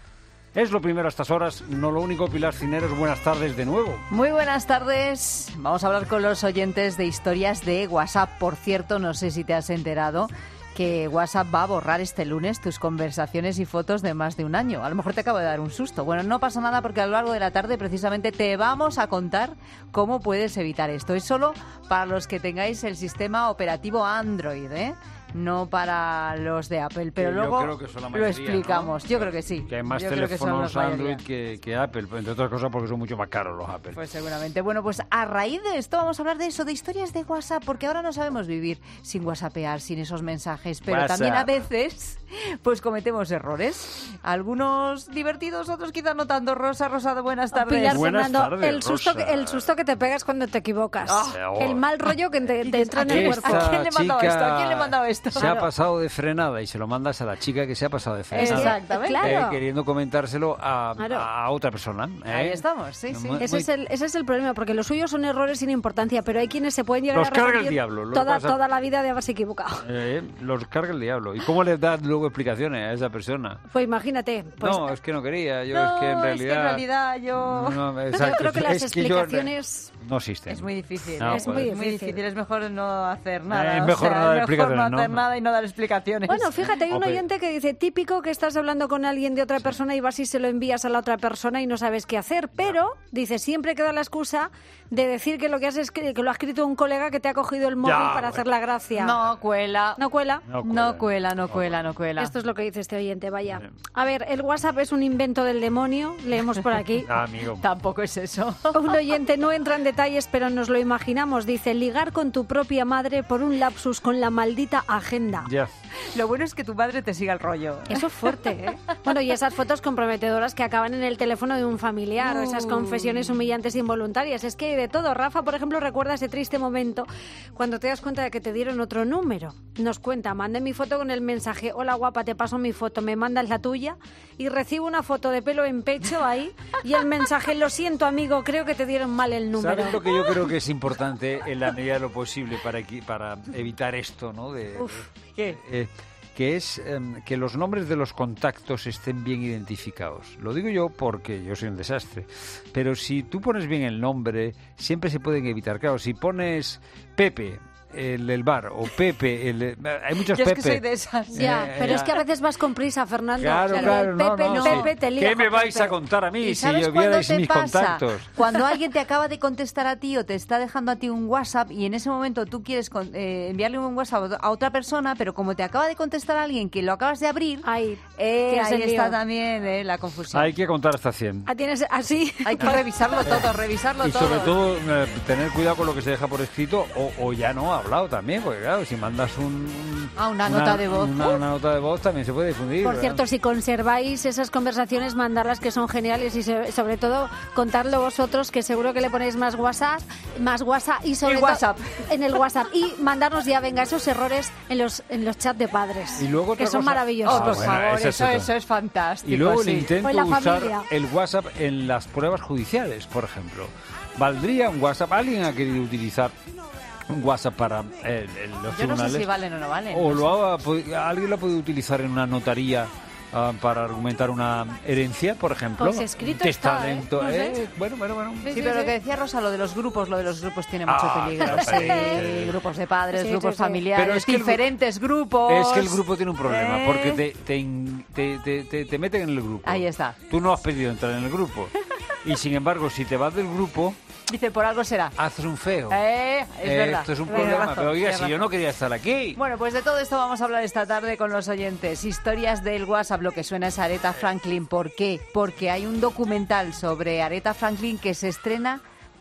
Es lo primero a estas horas, no lo único. Pilar Cineros, buenas tardes de nuevo.
Muy buenas tardes. Vamos a hablar con los oyentes de historias de WhatsApp. Por cierto, no sé si te has enterado que WhatsApp va a borrar este lunes tus conversaciones y fotos de más de un año. A lo mejor te acabo de dar un susto. Bueno, no pasa nada porque a lo largo de la tarde precisamente te vamos a contar cómo puedes evitar esto. Es solo para los que tengáis el sistema operativo Android, ¿eh? No para los de Apple, pero
que
luego
yo creo que son la
lo
mayoría,
explicamos.
¿no?
Yo creo que sí.
Que hay más
yo
teléfonos
que
Android que, que Apple, entre otras cosas porque son mucho más caros los Apple.
Pues seguramente. Bueno, pues a raíz de esto vamos a hablar de eso, de historias de WhatsApp, porque ahora no sabemos vivir sin WhatsAppear, sin esos mensajes, pero
WhatsApp.
También a veces pues cometemos errores. Algunos divertidos, otros quizás no tanto. Rosa, Rosado, buenas tardes.
Pilar,
Buenas
Fernando,
tardes,
el susto,
Rosa.
que, el susto que te pegas cuando te equivocas.
Oh.
El mal rollo que te, te entra en el
Esta
cuerpo.
¿A quién le he mandado
chica
esto? ¿A quién le he mandado esto?
Se
Claro.
ha pasado de frenada y se lo mandas a la chica que se ha pasado de frenada.
Exactamente.
Eh,
Claro.
queriendo comentárselo a,
Claro.
a otra persona. ¿eh?
Ahí estamos, sí, sí.
Muy-
Ese
muy-
es, el, ese es el problema, porque los suyos son errores sin importancia, pero hay quienes se pueden llegar
Los
a
carga el
arrepentir
diablo, lo
toda,
pasa-
toda la vida de haberse equivocado.
Eh, los carga el diablo. ¿Y cómo le das luego explicaciones a esa persona?
Pues imagínate. Pues,
no, es que no quería. Yo
No,
es que en realidad.
en realidad yo...
No,
yo
exacto,
creo que las
es que yo-
explicaciones...
no existen.
Es muy difícil,
No,
¿eh?
es
muy,
muy
muy
difícil.
difícil. Es mejor no hacer nada.
Es
o
mejor
sea,
no dar
es mejor no
explicaciones,
hacer
¿no?
nada y no dar explicaciones.
Bueno, fíjate, hay un
Ope.
oyente que dice, típico que estás hablando con alguien de otra persona y vas y se lo envías a la otra persona y no sabes qué hacer, pero, dice, siempre queda la excusa de decir que lo que has escri- que lo ha escrito un colega que te ha cogido el móvil
Ya,
para
bueno.
hacer la gracia.
No cuela.
¿No cuela?
No cuela.
No cuela, no cuela, no cuela.
Esto es lo que dice este oyente, vaya.
Bien.
A ver, el WhatsApp es un invento del demonio, leemos por aquí.
Ah, amigo.
Tampoco es eso.
Un oyente no entra en detalles, pero nos lo imaginamos. Dice, ligar con tu propia madre por un lapsus con la maldita agenda.
Ya.
Lo bueno es que tu madre te siga el rollo.
Eso es fuerte, ¿eh? Bueno, y esas fotos comprometedoras que acaban en el teléfono de un familiar o esas confesiones humillantes e involuntarias. Es que hay de todo. Rafa, por ejemplo, recuerda ese triste momento cuando te das cuenta de que te dieron otro número. Nos cuenta, mandé mi foto con el mensaje, hola guapa, te paso mi foto, me mandas la tuya, y recibo una foto de pelo en pecho ahí y el mensaje, lo siento amigo, creo que te dieron mal el número.
¿Sabes lo que yo creo que es importante en la medida de lo posible para, equi- para evitar esto, ¿no? De,
Uf,
¿Qué?
eh, que es em, que los nombres de los contactos estén bien identificados. Lo digo yo porque yo soy un desastre. Pero si tú pones bien el nombre, siempre se pueden evitar. Claro, si pones Pepe, el del bar, o Pepe, el, hay muchos
Yo es
Pepe.
que soy de esas.
Ya,
Eh,
pero
ya.
es que a veces vas con prisa, Fernando.
Claro,
O sea,
claro,
el
no,
Pepe,
no,
no,
sí.
Pepe te lía
¿Qué me
con
vais
Pepe.
a contar a mí
¿Y
si
sabes
yo
cuándo
vierais
te
mis
pasa?
contactos?
Cuando alguien te acaba de contestar a ti o te está dejando a ti un WhatsApp y en ese momento tú quieres con- eh, enviarle un WhatsApp a otra persona, pero como te acaba de contestar a alguien que lo acabas de abrir,
Ahí,
eh,
tienes
ahí
el
está
lío.
también eh, la confusión.
Hay que contar hasta cien.
Ah, tienes así.
Hay que revisarlo todo, revisarlo
Y
todo.
sobre todo eh, tener cuidado con lo que se deja por escrito o, o ya no hablado también, porque claro, si mandas un, un-
Ah, una nota de voz.
Una, una nota de voz también se puede difundir.
Por
¿verdad?
cierto, si conserváis esas conversaciones, mandarlas que son geniales y se- sobre todo contadlo vosotros, que seguro que le ponéis más WhatsApp, más WhatsApp y sobre
El
todo
WhatsApp.
en el WhatsApp y mandarnos ya venga esos errores en los en los chats de padres,
Y luego otra
que son
cosa-
maravillosos.
Oh, por
Ah, bueno,
favor,
esa es
eso,
otra.
eso es fantástico.
Y luego
sí.
el intento
Pues la
de usar
familia.
el WhatsApp en las pruebas judiciales, por ejemplo. ¿Valdría un WhatsApp? ¿Alguien ha querido utilizar un WhatsApp para eh, el- los
Yo no
tribunales?
sé si valen o no valen.
¿O
no
lo ha, pod- alguien lo ha podido utilizar en una notaría ah, para argumentar una herencia, por ejemplo?
Pues escrito
Un
está,
testamento,
¿eh? No sé.
¿eh? Bueno, bueno, bueno.
Sí, pero lo que decía Rosa, lo de los grupos, lo de los grupos tiene mucho
Ah,
peligro.
claro,
Sí,
sí.
grupos de padres,
Sí,
grupos
sí, sí.
familiares,
Pero es que el gru-
diferentes grupos.
Es que el grupo tiene un problema,
¿Eh?
porque te, te, in- te, te- te- te meten en el grupo.
Ahí está.
Tú no has pedido entrar en el grupo. Y sin embargo, si te vas del grupo,
Dice, por algo será.
haces un feo.
Eh, es
Eh,
verdad.
Esto es un
Tienes
problema.
razón,
Pero oiga,
tienes
si yo
razón.
no quería estar aquí.
Bueno, pues de todo esto vamos a hablar esta tarde con los oyentes. Historias del WhatsApp, lo que suena es Aretha Franklin. ¿Por qué? Porque hay un documental sobre Aretha Franklin que se estrena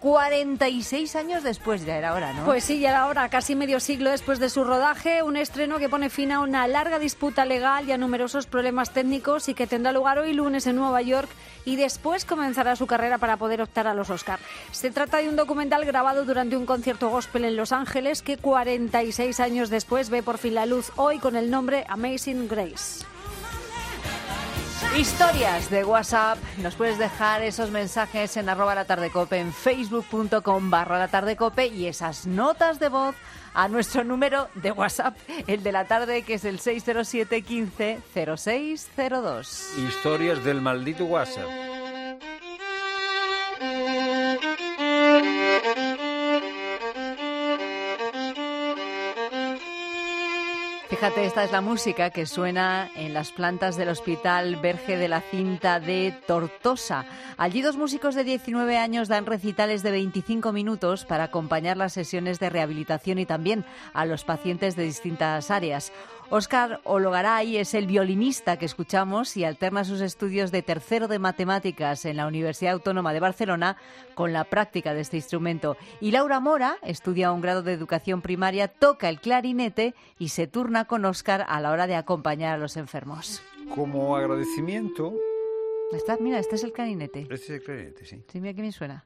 cuarenta y seis años después, ya era hora, ¿no?
Pues sí, ya era hora, casi medio siglo después de su rodaje, un estreno que pone fin a una larga disputa legal y a numerosos problemas técnicos y que tendrá lugar hoy lunes en Nueva York y después comenzará su carrera para poder optar a los Oscar. Se trata de un documental grabado durante un concierto gospel en Los Ángeles que cuarenta y seis años después ve por fin la luz hoy con el nombre Amazing Grace.
Historias de WhatsApp. Nos puedes dejar esos mensajes en arroba la tardecope, en facebook.com barra la tardecope y esas notas de voz a nuestro número de WhatsApp, el de la tarde, que es el seis cero siete, quince, cero seis cero dos.
Historias del maldito WhatsApp.
Fíjate, esta es la música que suena en las plantas del Hospital Verge de la Cinta de Tortosa. Allí dos músicos de diecinueve años dan recitales de veinticinco minutos para acompañar las sesiones de rehabilitación y también a los pacientes de distintas áreas. Óscar Ologaray es el violinista que escuchamos y alterna sus estudios de tercero de matemáticas en la Universidad Autónoma de Barcelona con la práctica de este instrumento. Y Laura Mora estudia un grado de educación primaria, toca el clarinete y se turna con Óscar a la hora de acompañar a los enfermos.
Como agradecimiento...
Está, mira, este es el clarinete.
Este es el clarinete, sí.
Sí, mira que bien suena.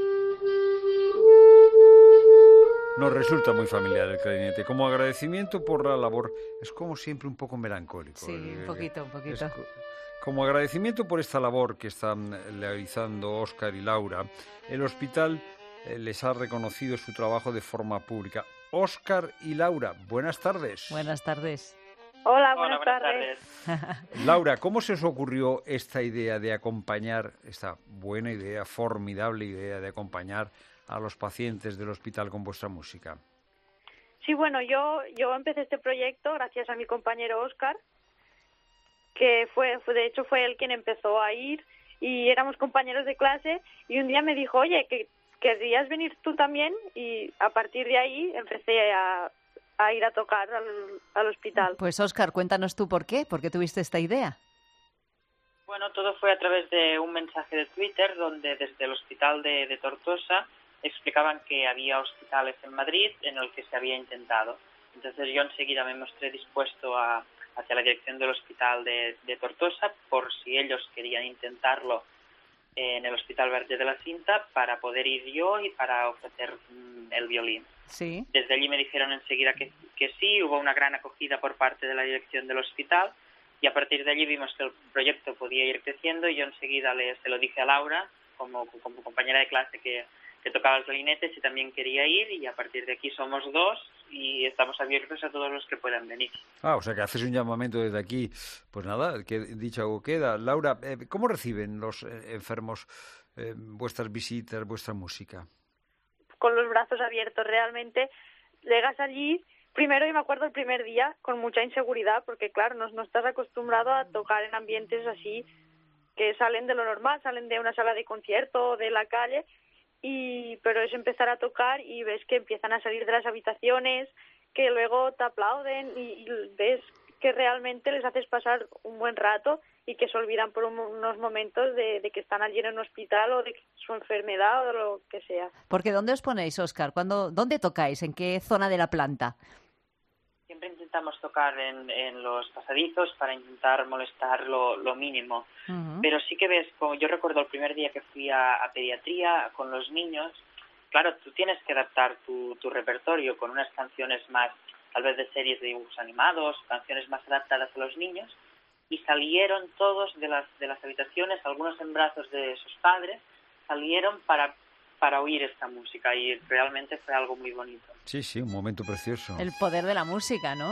Nos resulta muy familiar el clarinete. Como agradecimiento por la labor, es como siempre un poco melancólico.
Sí, un poquito, un poquito.
Es, como agradecimiento por esta labor que están realizando Óscar y Laura, el hospital les ha reconocido su trabajo de forma pública. Óscar y Laura, buenas tardes.
Buenas tardes.
Hola, buenas, Hola, buenas
tardes. tardes. Laura, ¿cómo se os ocurrió esta idea de acompañar, esta buena idea, formidable idea de acompañar a los pacientes del hospital con vuestra música?
Sí, bueno, yo yo empecé este proyecto gracias a mi compañero Óscar, que fue, fue de hecho fue él quien empezó a ir y éramos compañeros de clase y un día me dijo, oye, que ¿querrías venir tú también? Y a partir de ahí empecé a, a ir a tocar al, al hospital.
Pues Óscar, cuéntanos tú por qué, por qué tuviste esta idea.
Bueno, todo fue a través de un mensaje de Twitter donde desde el hospital de, de Tortosa explicaban que había hospitales en Madrid en el que se había intentado. Entonces yo enseguida me mostré dispuesto a, hacia la dirección del hospital de, de Tortosa por si ellos querían intentarlo en el Hospital Verge de la Cinta para poder ir yo y para ofrecer mm, el violín.
Sí.
Desde allí me dijeron enseguida que, que sí, hubo una gran acogida por parte de la dirección del hospital y a partir de allí vimos que el proyecto podía ir creciendo y yo enseguida le, se lo dije a Laura, como, como compañera de clase que que tocaba el clarinete, si también quería ir, y a partir de aquí somos dos y estamos abiertos a todos los que puedan venir.
Ah, o sea que haces un llamamiento desde aquí. Pues nada, que dicho queda. Laura, eh, ¿cómo reciben los eh, enfermos eh, vuestras visitas, vuestra música?
Con los brazos abiertos, realmente. Llegas allí, primero, yo me acuerdo el primer día, con mucha inseguridad, porque claro, no, no estás acostumbrado a tocar en ambientes así, que salen de lo normal, salen de una sala de concierto o de la calle, y pero es empezar a tocar y ves que empiezan a salir de las habitaciones, que luego te aplauden y, y ves que realmente les haces pasar un buen rato y que se olvidan por un, unos momentos de, de que están allí en un hospital o de su enfermedad o de lo que sea.
Porque ¿dónde os ponéis, Óscar? ¿Cuándo, ¿Dónde tocáis? ¿En qué zona de la planta?
Siempre intentamos tocar en, en los pasadizos para intentar molestar lo, lo mínimo. Uh-huh. Pero sí que ves, como yo recuerdo el primer día que fui a, a pediatría con los niños, claro, tú tienes que adaptar tu, tu repertorio con unas canciones más, tal vez de series de dibujos animados, canciones más adaptadas a los niños, y salieron todos de las, de las habitaciones, algunos en brazos de sus padres, salieron para... para oír esta música y realmente fue algo muy bonito.
Sí, sí, un momento precioso.
El poder de la música, ¿no?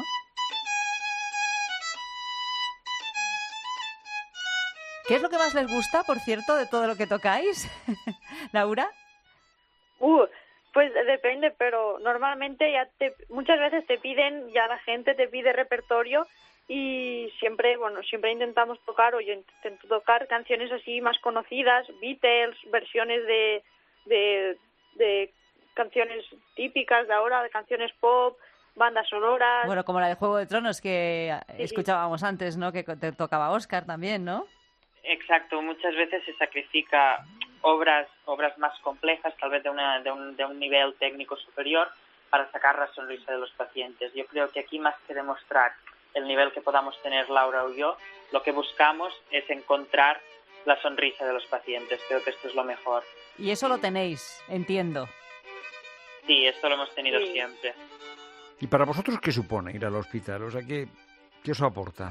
¿Qué es lo que más les gusta, por cierto, de todo lo que tocáis, Laura?
Uh, pues depende, pero normalmente ya te, muchas veces te piden, ya la gente te pide repertorio y siempre, bueno, siempre intentamos tocar, o yo intento tocar canciones así más conocidas, Beatles, versiones de De, de canciones típicas de ahora, de canciones pop, bandas sonoras.
Bueno, como la de Juego de Tronos que sí, escuchábamos sí. antes, ¿no? Que te tocaba Óscar también, ¿no?
Exacto, muchas veces se sacrifica obras obras más complejas, tal vez de, una, de, un, de un nivel técnico superior, para sacar la sonrisa de los pacientes. Yo creo que aquí, más que demostrar el nivel que podamos tener Laura o yo, lo que buscamos es encontrar la sonrisa de los pacientes. Creo que esto es lo mejor.
Y eso lo tenéis, entiendo.
Sí, esto lo hemos tenido
Sí.
siempre.
¿Y para vosotros qué supone ir al hospital? O sea, ¿qué, qué os aporta?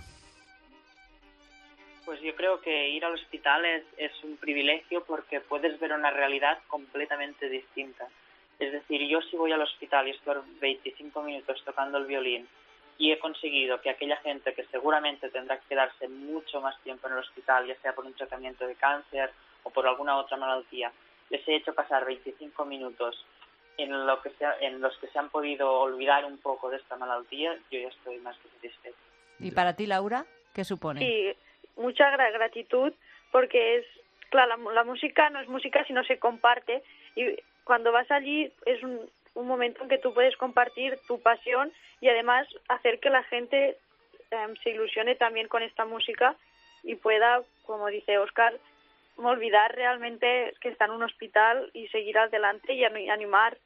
Pues yo creo que ir al hospital es, es un privilegio porque puedes ver una realidad completamente distinta. Es decir, yo si voy al hospital y estoy veinticinco minutos tocando el violín y he conseguido que aquella gente que seguramente tendrá que quedarse mucho más tiempo en el hospital, ya sea por un tratamiento de cáncer o por alguna otra malaltía, les he hecho pasar veinticinco minutos en, lo que sea, en los que se han podido olvidar un poco de esta malaltía, yo ya estoy más que satisfecho.
¿Y para ti, Laura, qué supone?
Sí, mucha gra- gratitud porque es, claro, la, la música no es música si no se comparte, y cuando vas allí es un, un momento en que tú puedes compartir tu pasión y además hacer que la gente eh, se ilusione también con esta música y pueda, como dice Óscar, olvidar realmente que está en un hospital y seguir adelante y ani- animar,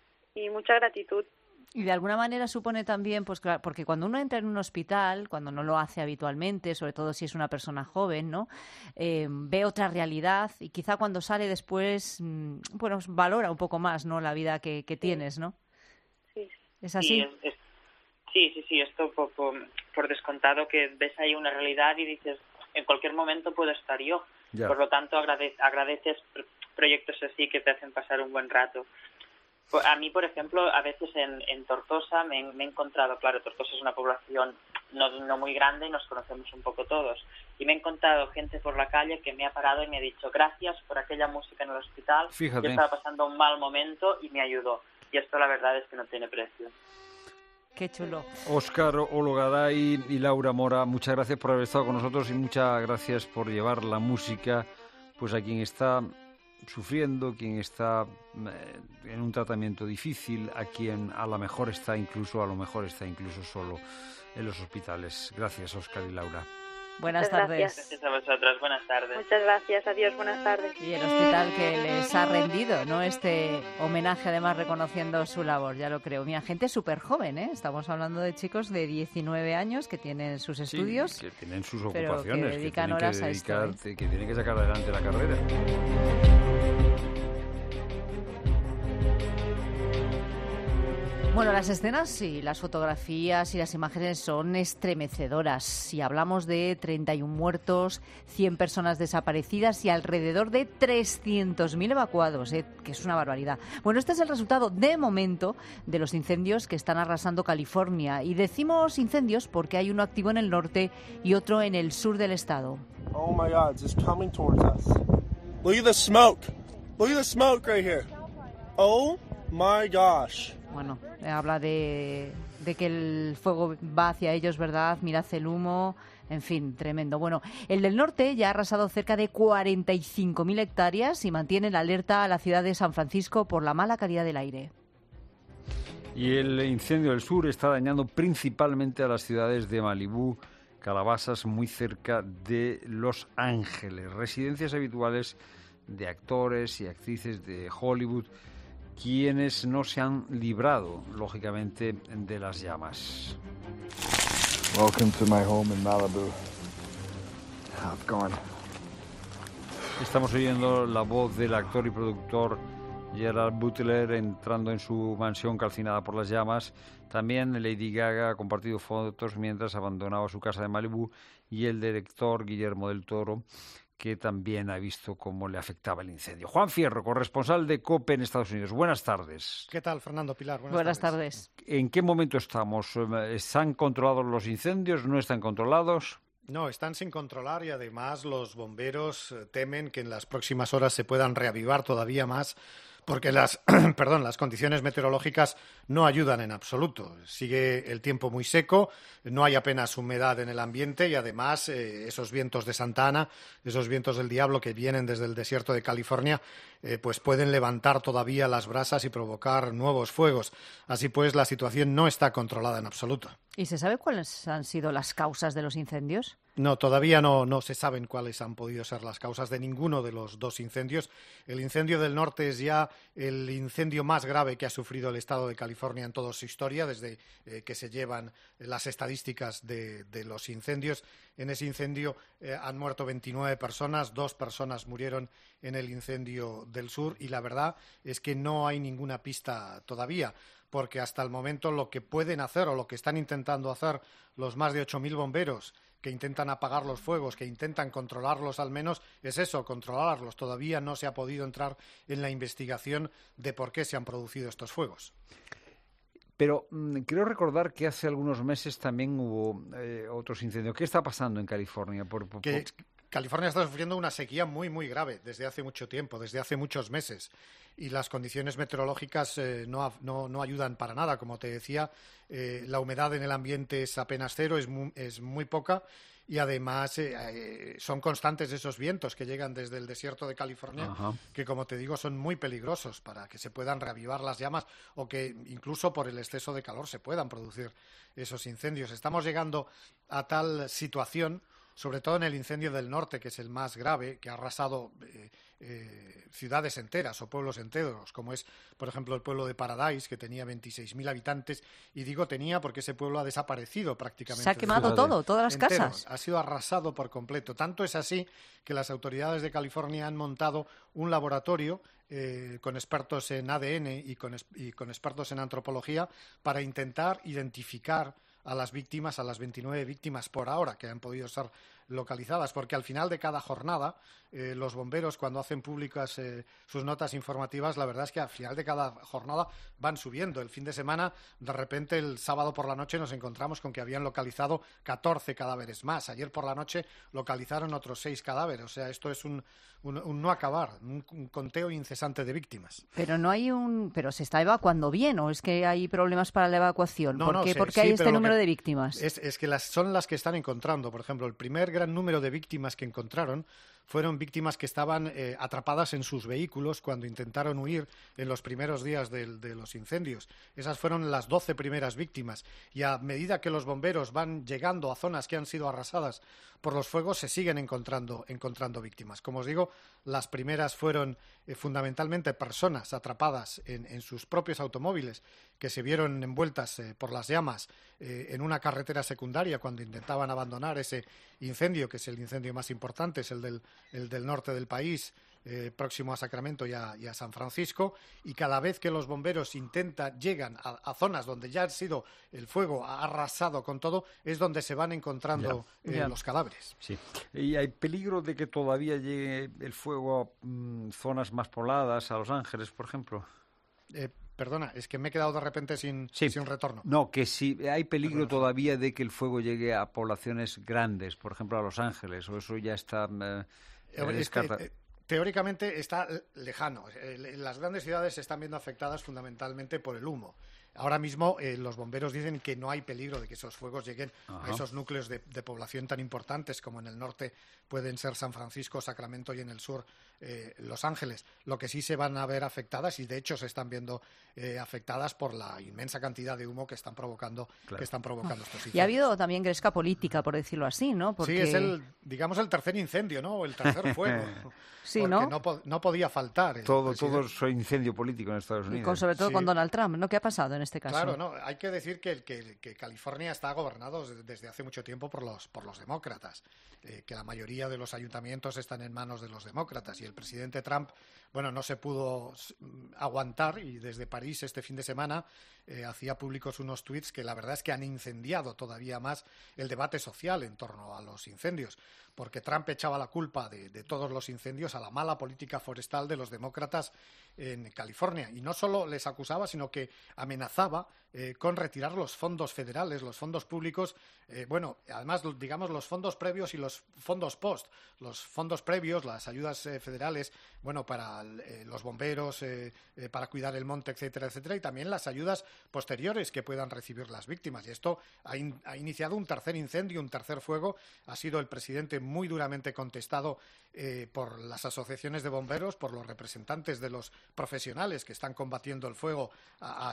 y mucha gratitud.
Y de alguna manera supone también, pues claro, porque cuando uno entra en un hospital, cuando no lo hace habitualmente, sobre todo si es una persona joven, ¿no? Eh, ve otra realidad y quizá cuando sale después, mmm, bueno, valora un poco más, ¿no? La vida que, que tienes, ¿no?
Sí.
¿Es así?
Sí, es- es- sí, sí, sí, esto por, por, por descontado que ves ahí una realidad y dices, en cualquier momento puedo estar yo.
Ya.
Por lo tanto, agrade- agradeces pr- proyectos así que te hacen pasar un buen rato. Pues a mí, por ejemplo, a veces en, en Tortosa me, me he encontrado, claro, Tortosa es una población no, no muy grande y nos conocemos un poco todos, y me he encontrado gente por la calle que me ha parado y me ha dicho gracias por aquella música en el hospital.
Fíjate.
Yo estaba pasando un mal momento y me ayudó, y esto la verdad es que no tiene precio.
Qué chulo.
Óscar Ologaray y Laura Mora, muchas gracias por haber estado con nosotros y muchas gracias por llevar la música pues a quien está sufriendo, quien está eh, en un tratamiento difícil, a quien a lo mejor está incluso, a lo mejor está incluso solo en los hospitales. Gracias, Óscar y Laura.
Buenas
Muchas
tardes.
gracias.
Gracias a vosotras, buenas tardes.
Muchas gracias, adiós, buenas tardes.
Y el hospital que les ha rendido, ¿no? Este homenaje, además, reconociendo su labor, ya lo creo. Mira, gente súper joven, ¿eh? Estamos hablando de chicos de diecinueve años que tienen sus estudios.
Sí, que tienen sus
pero que
ocupaciones, que,
dedican
tienen que,
horas a esto,
dedicar,
¿eh?
que tienen que sacar adelante la carrera.
Bueno, las escenas y las fotografías y las imágenes son estremecedoras. Si hablamos de treinta y uno muertos, cien personas desaparecidas y alrededor de trescientos mil evacuados, ¿eh? Que es una barbaridad. Bueno, este es el resultado de momento de los incendios que están arrasando California. Y decimos incendios porque hay uno activo en el norte y otro en el sur del estado.
Oh my God, it's just coming towards us. Look at the smoke. Look at the smoke right here. Oh my gosh.
Bueno, eh, habla de, de que el fuego va hacia ellos, ¿verdad? Mirad el humo, en fin, tremendo. Bueno, el del norte ya ha arrasado cerca de cuarenta y cinco mil hectáreas y mantiene la alerta a la ciudad de San Francisco por la mala calidad del aire.
Y el incendio del sur está dañando principalmente a las ciudades de Malibú, Calabasas, muy cerca de Los Ángeles, residencias habituales de actores y actrices de Hollywood, quienes no se han librado, lógicamente, de las llamas.
Welcome to my home in Malibu. How's it going?
Estamos oyendo la voz del actor y productor Gerard Butler entrando en su mansión calcinada por las llamas. También Lady Gaga ha compartido fotos mientras abandonaba su casa de Malibú, y el director Guillermo del Toro, que también ha visto cómo le afectaba el incendio. Juan Fierro, corresponsal de COPE en Estados Unidos. Buenas tardes.
¿Qué tal, Fernando? Pilar, buenas,
Buenas
tardes.
tardes.
¿En qué momento estamos? ¿Están controlados los incendios? ¿No están controlados?
No, están sin controlar y además los bomberos eh, temen que en las próximas horas se puedan reavivar todavía más, porque las, perdón, las condiciones meteorológicas no ayudan en absoluto. Sigue el tiempo muy seco, no hay apenas humedad en el ambiente y además eh, esos vientos de Santa Ana, esos vientos del diablo que vienen desde el desierto de California, eh, pues pueden levantar todavía las brasas y provocar nuevos fuegos. Así pues, la situación no está controlada en absoluto.
¿Y se sabe cuáles han sido las causas de los incendios?
No, todavía no, no se saben cuáles han podido ser las causas de ninguno de los dos incendios. El incendio del norte es ya el incendio más grave que ha sufrido el estado de California en toda su historia, desde eh, que se llevan las estadísticas de, de los incendios. En ese incendio eh, han muerto veintinueve personas, dos personas murieron en el incendio del sur y la verdad es que no hay ninguna pista todavía, porque hasta el momento lo que pueden hacer o lo que están intentando hacer los más de ocho mil bomberos que intentan apagar los fuegos, que intentan controlarlos al menos, es eso, controlarlos. Todavía no se ha podido entrar en la investigación de por qué se han producido estos fuegos.
Pero mmm, creo recordar que hace algunos meses también hubo eh, otros incendios. ¿Qué está pasando en California? Por, por,
que California está sufriendo una sequía muy, muy grave desde hace mucho tiempo, desde hace muchos meses. Y las condiciones meteorológicas eh, no, no, no ayudan para nada. Como te decía, eh, la humedad en el ambiente es apenas cero, es muy, es muy poca. Y además eh, eh, son constantes esos vientos que llegan desde el desierto de California, Ajá. que como te digo son muy peligrosos para que se puedan reavivar las llamas o que incluso por el exceso de calor se puedan producir esos incendios. Estamos llegando a tal situación, sobre todo en el incendio del norte, que es el más grave, que ha arrasado eh, eh, ciudades enteras o pueblos enteros, como es, por ejemplo, el pueblo de Paradise, que tenía veintiséis mil habitantes, y digo tenía porque ese pueblo ha desaparecido prácticamente.
Se ha quemado todo, todas las
entero.
casas.
Ha sido arrasado por completo. Tanto es así que las autoridades de California han montado un laboratorio eh, con expertos en A D N y con, y con expertos en antropología para intentar identificar a las víctimas, a las veintinueve víctimas por ahora que han podido ser localizadas, porque al final de cada jornada eh, los bomberos, cuando hacen públicas eh, sus notas informativas, la verdad es que al final de cada jornada van subiendo. El fin de semana, de repente, el sábado por la noche nos encontramos con que habían localizado catorce cadáveres más. Ayer por la noche localizaron otros seis cadáveres. O sea, esto es un, un, un no acabar, un, un conteo incesante de víctimas.
Pero no hay un... Pero se está evacuando bien, ¿o es que hay problemas para la evacuación?
No,
¿Por
no,
qué,
sí,
¿por qué
sí,
hay este número
que
de víctimas?
Es, es que las, son las que están encontrando. Por ejemplo, el primer gran número de víctimas que encontraron fueron víctimas que estaban eh, atrapadas en sus vehículos cuando intentaron huir en los primeros días de, de los incendios. Esas fueron las doce primeras víctimas. Y a medida que los bomberos van llegando a zonas que han sido arrasadas por los fuegos, se siguen encontrando, encontrando víctimas. Como os digo, las primeras fueron eh, fundamentalmente personas atrapadas en, en sus propios automóviles que se vieron envueltas eh, por las llamas eh, en una carretera secundaria cuando intentaban abandonar ese incendio, que es el incendio más importante, es el del, el del norte del país, eh, próximo a Sacramento y a, y a San Francisco, y cada vez que los bomberos intentan, llegan a, a zonas donde ya ha sido el fuego ha arrasado con todo, es donde se van encontrando ya, eh, ya. los cadáveres.
Sí. ¿Y hay peligro de que todavía llegue el fuego a mm, zonas más pobladas, a Los Ángeles, por ejemplo?
Eh, Perdona, es que me he quedado de repente sin, sí. sin retorno.
No, que si hay peligro Perdón. todavía de que el fuego llegue a poblaciones grandes, por ejemplo a Los Ángeles, o eso ya está eh, descartado.
Eh, teóricamente está lejano. Las grandes ciudades se están viendo afectadas fundamentalmente por el humo. Ahora mismo eh, los bomberos dicen que no hay peligro de que esos fuegos lleguen Ajá. a esos núcleos de, de población tan importantes como en el norte pueden ser San Francisco, Sacramento y en el sur eh, Los Ángeles. Lo que sí se van a ver afectadas y de hecho se están viendo eh, afectadas por la inmensa cantidad de humo que están provocando, claro. que están provocando estos incendios.
Y ha habido también gresca política, por decirlo así, ¿no?
Porque... Sí, es el, digamos, el tercer incendio, ¿no? O el tercer fuego.
Sí,
porque
¿no?
no, po no podía faltar.
Todo, todo es incendio político en Estados Unidos.
Con, sobre todo
sí.
con Donald Trump, ¿no? ¿Qué ha pasado en este caso?
Claro, no. Hay que decir que, que, que California está gobernado desde hace mucho tiempo por los, por los demócratas, eh, que la mayoría de los ayuntamientos están en manos de los demócratas y el presidente Trump, bueno, no se pudo aguantar y desde París este fin de semana eh, hacía públicos unos tuits que la verdad es que han incendiado todavía más el debate social en torno a los incendios, porque Trump echaba la culpa de, de todos los incendios a la mala política forestal de los demócratas en California. Y no solo les acusaba, sino que amenazaba eh, con retirar los fondos federales, los fondos públicos, eh, bueno, además, digamos, los fondos previos y los fondos post. Los fondos previos, las ayudas eh, federales, bueno, para eh, los bomberos, eh, eh, para cuidar el monte, etcétera, etcétera, y también las ayudas posteriores que puedan recibir las víctimas. Y esto ha, in ha iniciado un tercer incendio, un tercer fuego. Ha sido el presidente muy duramente contestado eh, por las asociaciones de bomberos, por los representantes de los profesionales que están combatiendo el fuego a, a, ahí a,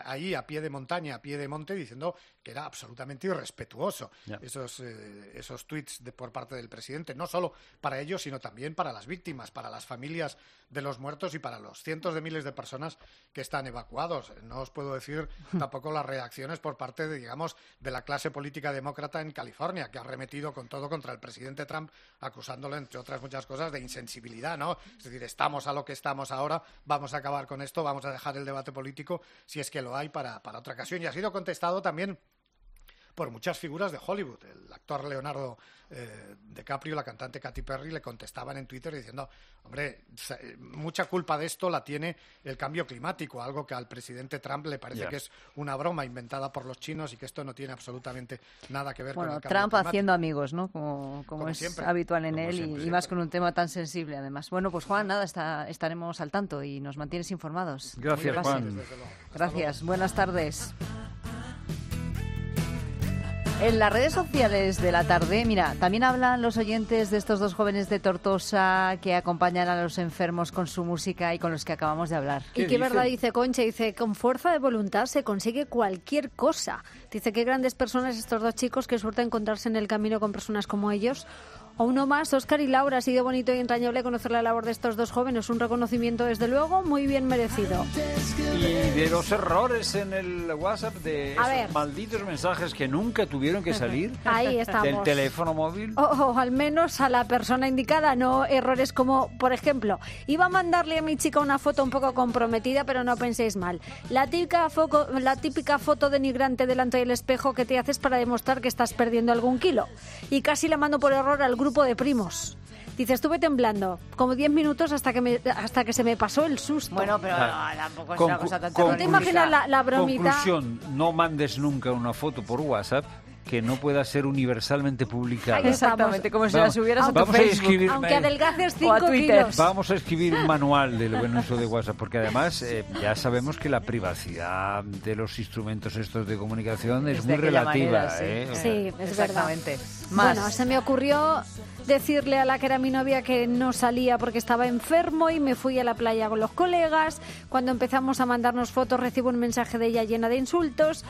a pie de montaña, a pie de monte, diciendo que era absolutamente irrespetuoso
Ya.
esos, eh, esos tuits de, por parte del presidente, no solo para ellos, sino también para las víctimas, para las familias de los muertos y para los cientos de miles de personas que están evacuados. No os puedo decir tampoco las reacciones por parte de, digamos, de la clase política demócrata en California, que ha arremetido con todo contra el presidente Trump, acusándolo, entre otras muchas cosas, de insensibilidad, ¿no? Es decir, estamos a lo que estamos ahora, vamos a acabar con esto, vamos a dejar el debate político, si es que lo hay, para, para otra ocasión. Y ha sido contestado también por muchas figuras de Hollywood. El actor Leonardo eh, DiCaprio, la cantante Katy Perry, le contestaban en Twitter diciendo, hombre, mucha culpa de esto la tiene el cambio climático, algo que al presidente Trump le parece
Yeah.
que es una broma inventada por los chinos y que esto no tiene absolutamente nada que ver
Bueno,
con el cambio
Trump
climático.
haciendo amigos, ¿no? Como, como,
Como
es
siempre.
habitual en
Como
él
siempre,
y, y más con un tema tan sensible, además. Bueno, pues Juan, nada, está, estaremos al tanto y nos mantienes informados.
Gracias,
Que pasen.
Juan.
Gracias, buenas tardes. En las redes sociales de la tarde, mira, también hablan los oyentes de estos dos jóvenes de Tortosa que acompañan a los enfermos con su música y con los que acabamos de hablar.
Y qué verdad dice Concha, dice, con fuerza de voluntad se consigue cualquier cosa. Dice, qué grandes personas estos dos chicos, qué suerte encontrarse en el camino con personas como ellos. O uno más, Óscar y Laura, ha sido bonito y entrañable conocer la labor de estos dos jóvenes, un reconocimiento desde luego muy bien merecido.
Y de los errores en el WhatsApp, de
A
esos
ver.
malditos mensajes que nunca tuvieron que salir
Ahí estamos.
del teléfono móvil.
O, o al menos a la persona indicada, no errores como, por ejemplo, iba a mandarle a mi chica una foto un poco comprometida, pero no penséis mal. La típica, foco, la típica foto denigrante delante del espejo que te haces para demostrar que estás perdiendo algún kilo. Y casi la mando por error al grupo de primos. Dice, estuve temblando como diez minutos hasta que me, hasta que se me pasó el susto.
Bueno, pero
Ah.
no, tampoco es
Concu-
una cosa tan
conclu-
¿Tú te imaginas la, la bromita?
Conclusión, no mandes nunca una foto por WhatsApp que no pueda ser universalmente publicada.
Ahí Exactamente, como si la
Vamos-
subieras a tu
vamos a
Facebook.
escribir-
Aunque adelgaces
O a
cinco
Twitter.
kilos.
Vamos a escribir un manual del buen uso de WhatsApp, porque además eh, ya sabemos que la privacidad de los instrumentos estos de comunicación es
Es de
muy
aquella
relativa.
manera, sí.
¿eh?
Sí, es verdad.
Exactamente. Más.
Bueno, se me ocurrió decirle a la que era mi novia que no salía porque estaba enfermo y me fui a la playa con los colegas. Cuando empezamos a mandarnos fotos recibo un mensaje de ella llena de insultos.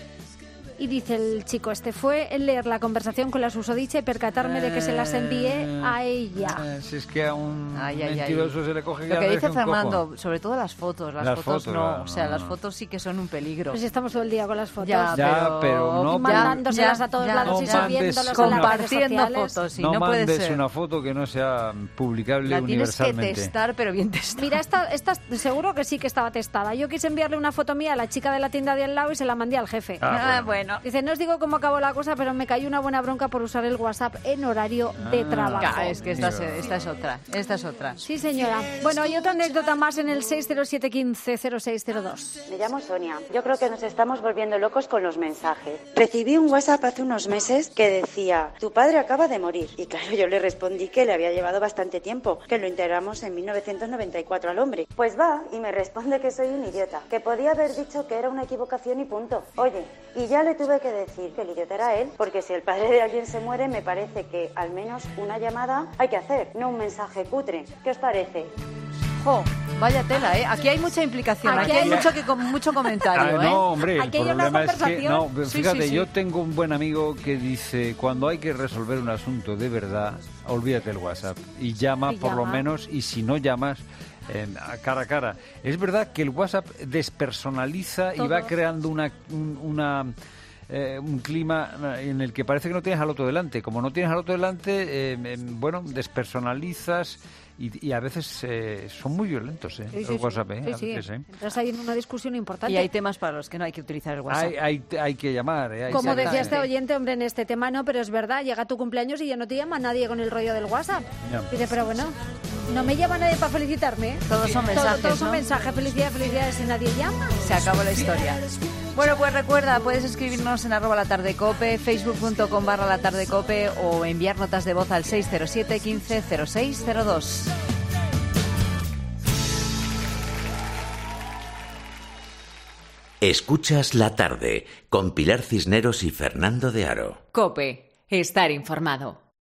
Y dice el chico, este fue el leer la conversación con la susodicha y percatarme de que se las envié a ella.
Eh, Si es que a un
Ay, ay, ay.
mentiroso se le coge
Lo
ya
que
le
dice
deja un cojo.
Fernando, sobre todo las fotos, las,
Las
fotos,
fotos,
no,
claro,
o sea,
no,
las
no.
fotos sí que son un peligro.
Pues estamos todo el día con las fotos.
Ya,
Ya,
pero,
pero no
Y mandándoselas
ya,
a todos
ya,
lados y
no mandes-
subiéndolas en las redes
compartiendo
sociales.
fotos, sí,
no,
no, puede
mandes
ser.
una foto que no sea publicable
La tienes que
universalmente.
testar, pero bien testada.
Mira, esta, esta seguro que sí que estaba testada. Yo quise enviarle una foto mía a la chica de la tienda de al lado y se la mandé al jefe.
Ah,
Ah, bueno.
Dice, no os digo cómo acabó la cosa, pero me cayó una buena bronca por usar el WhatsApp en horario de
Ah.
trabajo.
Claro, es que esta es,
Mira.
esta es otra, esta es otra.
Sí, señora. Bueno, hay otra anécdota más en el seis cero siete uno cinco cero seis cero dos.
Me llamo Sonia. Yo creo que nos estamos volviendo locos con los mensajes. Recibí un WhatsApp hace unos meses que decía, tu padre acaba de morir. Y claro, yo le respondí que le había llevado bastante tiempo, que lo integramos en mil novecientos noventa y cuatro al hombre. Pues va y me responde que soy un idiota, que podía haber dicho que era una equivocación y punto. Oye, y ya le tuve que decir que el idiota era él, porque si el padre de alguien se muere, me parece que al menos una llamada hay que hacer, no un mensaje cutre. ¿Qué os parece?
Jo, vaya tela, ¿eh? Aquí hay mucha implicación,
Aquí
aquí, hay
hay-
mucho, que, con mucho comentario,
Ah,
¿eh?
no, hombre, el
Aquí hay una
problema es que
conversación.
no,
Sí,
fíjate,
sí, sí.
yo tengo un buen amigo que dice, cuando hay que resolver un asunto de verdad, olvídate el WhatsApp y llama
Y
por lo
llama.
menos, y si no llamas, eh, a cara a cara. Es verdad que el WhatsApp despersonaliza y
Todo.
va creando una, un- una eh, un clima en el que parece que no tienes al otro delante. Como no tienes al otro delante, eh, eh, bueno, despersonalizas y, y a veces eh, son muy violentos, ¿eh?
Sí,
el
sí, sí.
WhatsApp, ¿eh?
Sí,
A
sí.
veces, ¿eh?
Entras ahí en una discusión importante.
Y hay temas para los que no hay que utilizar el WhatsApp.
Hay, hay, hay que llamar, ¿eh? Hay
Como
que-
decía este
sí.
oyente, hombre, en este tema no, pero es verdad, llega tu cumpleaños y ya no te llama nadie con el rollo del WhatsApp.
Ya.
Dice, pero bueno, no me llama nadie para felicitarme. ¿eh?
Todos son
Todo-
mensajes,
Todos son
¿no?
mensajes, felicidades, felicidades y nadie llama.
Se acabó la historia. Bueno, pues recuerda, puedes escribirnos en arroba la tarde cope, facebook punto com barra la tarde cope o enviar notas de voz al seis cero siete quince cero seis cero dos.
Escuchas La Tarde con Pilar Cisneros y Fernando de Aro.
Cope, estar informado.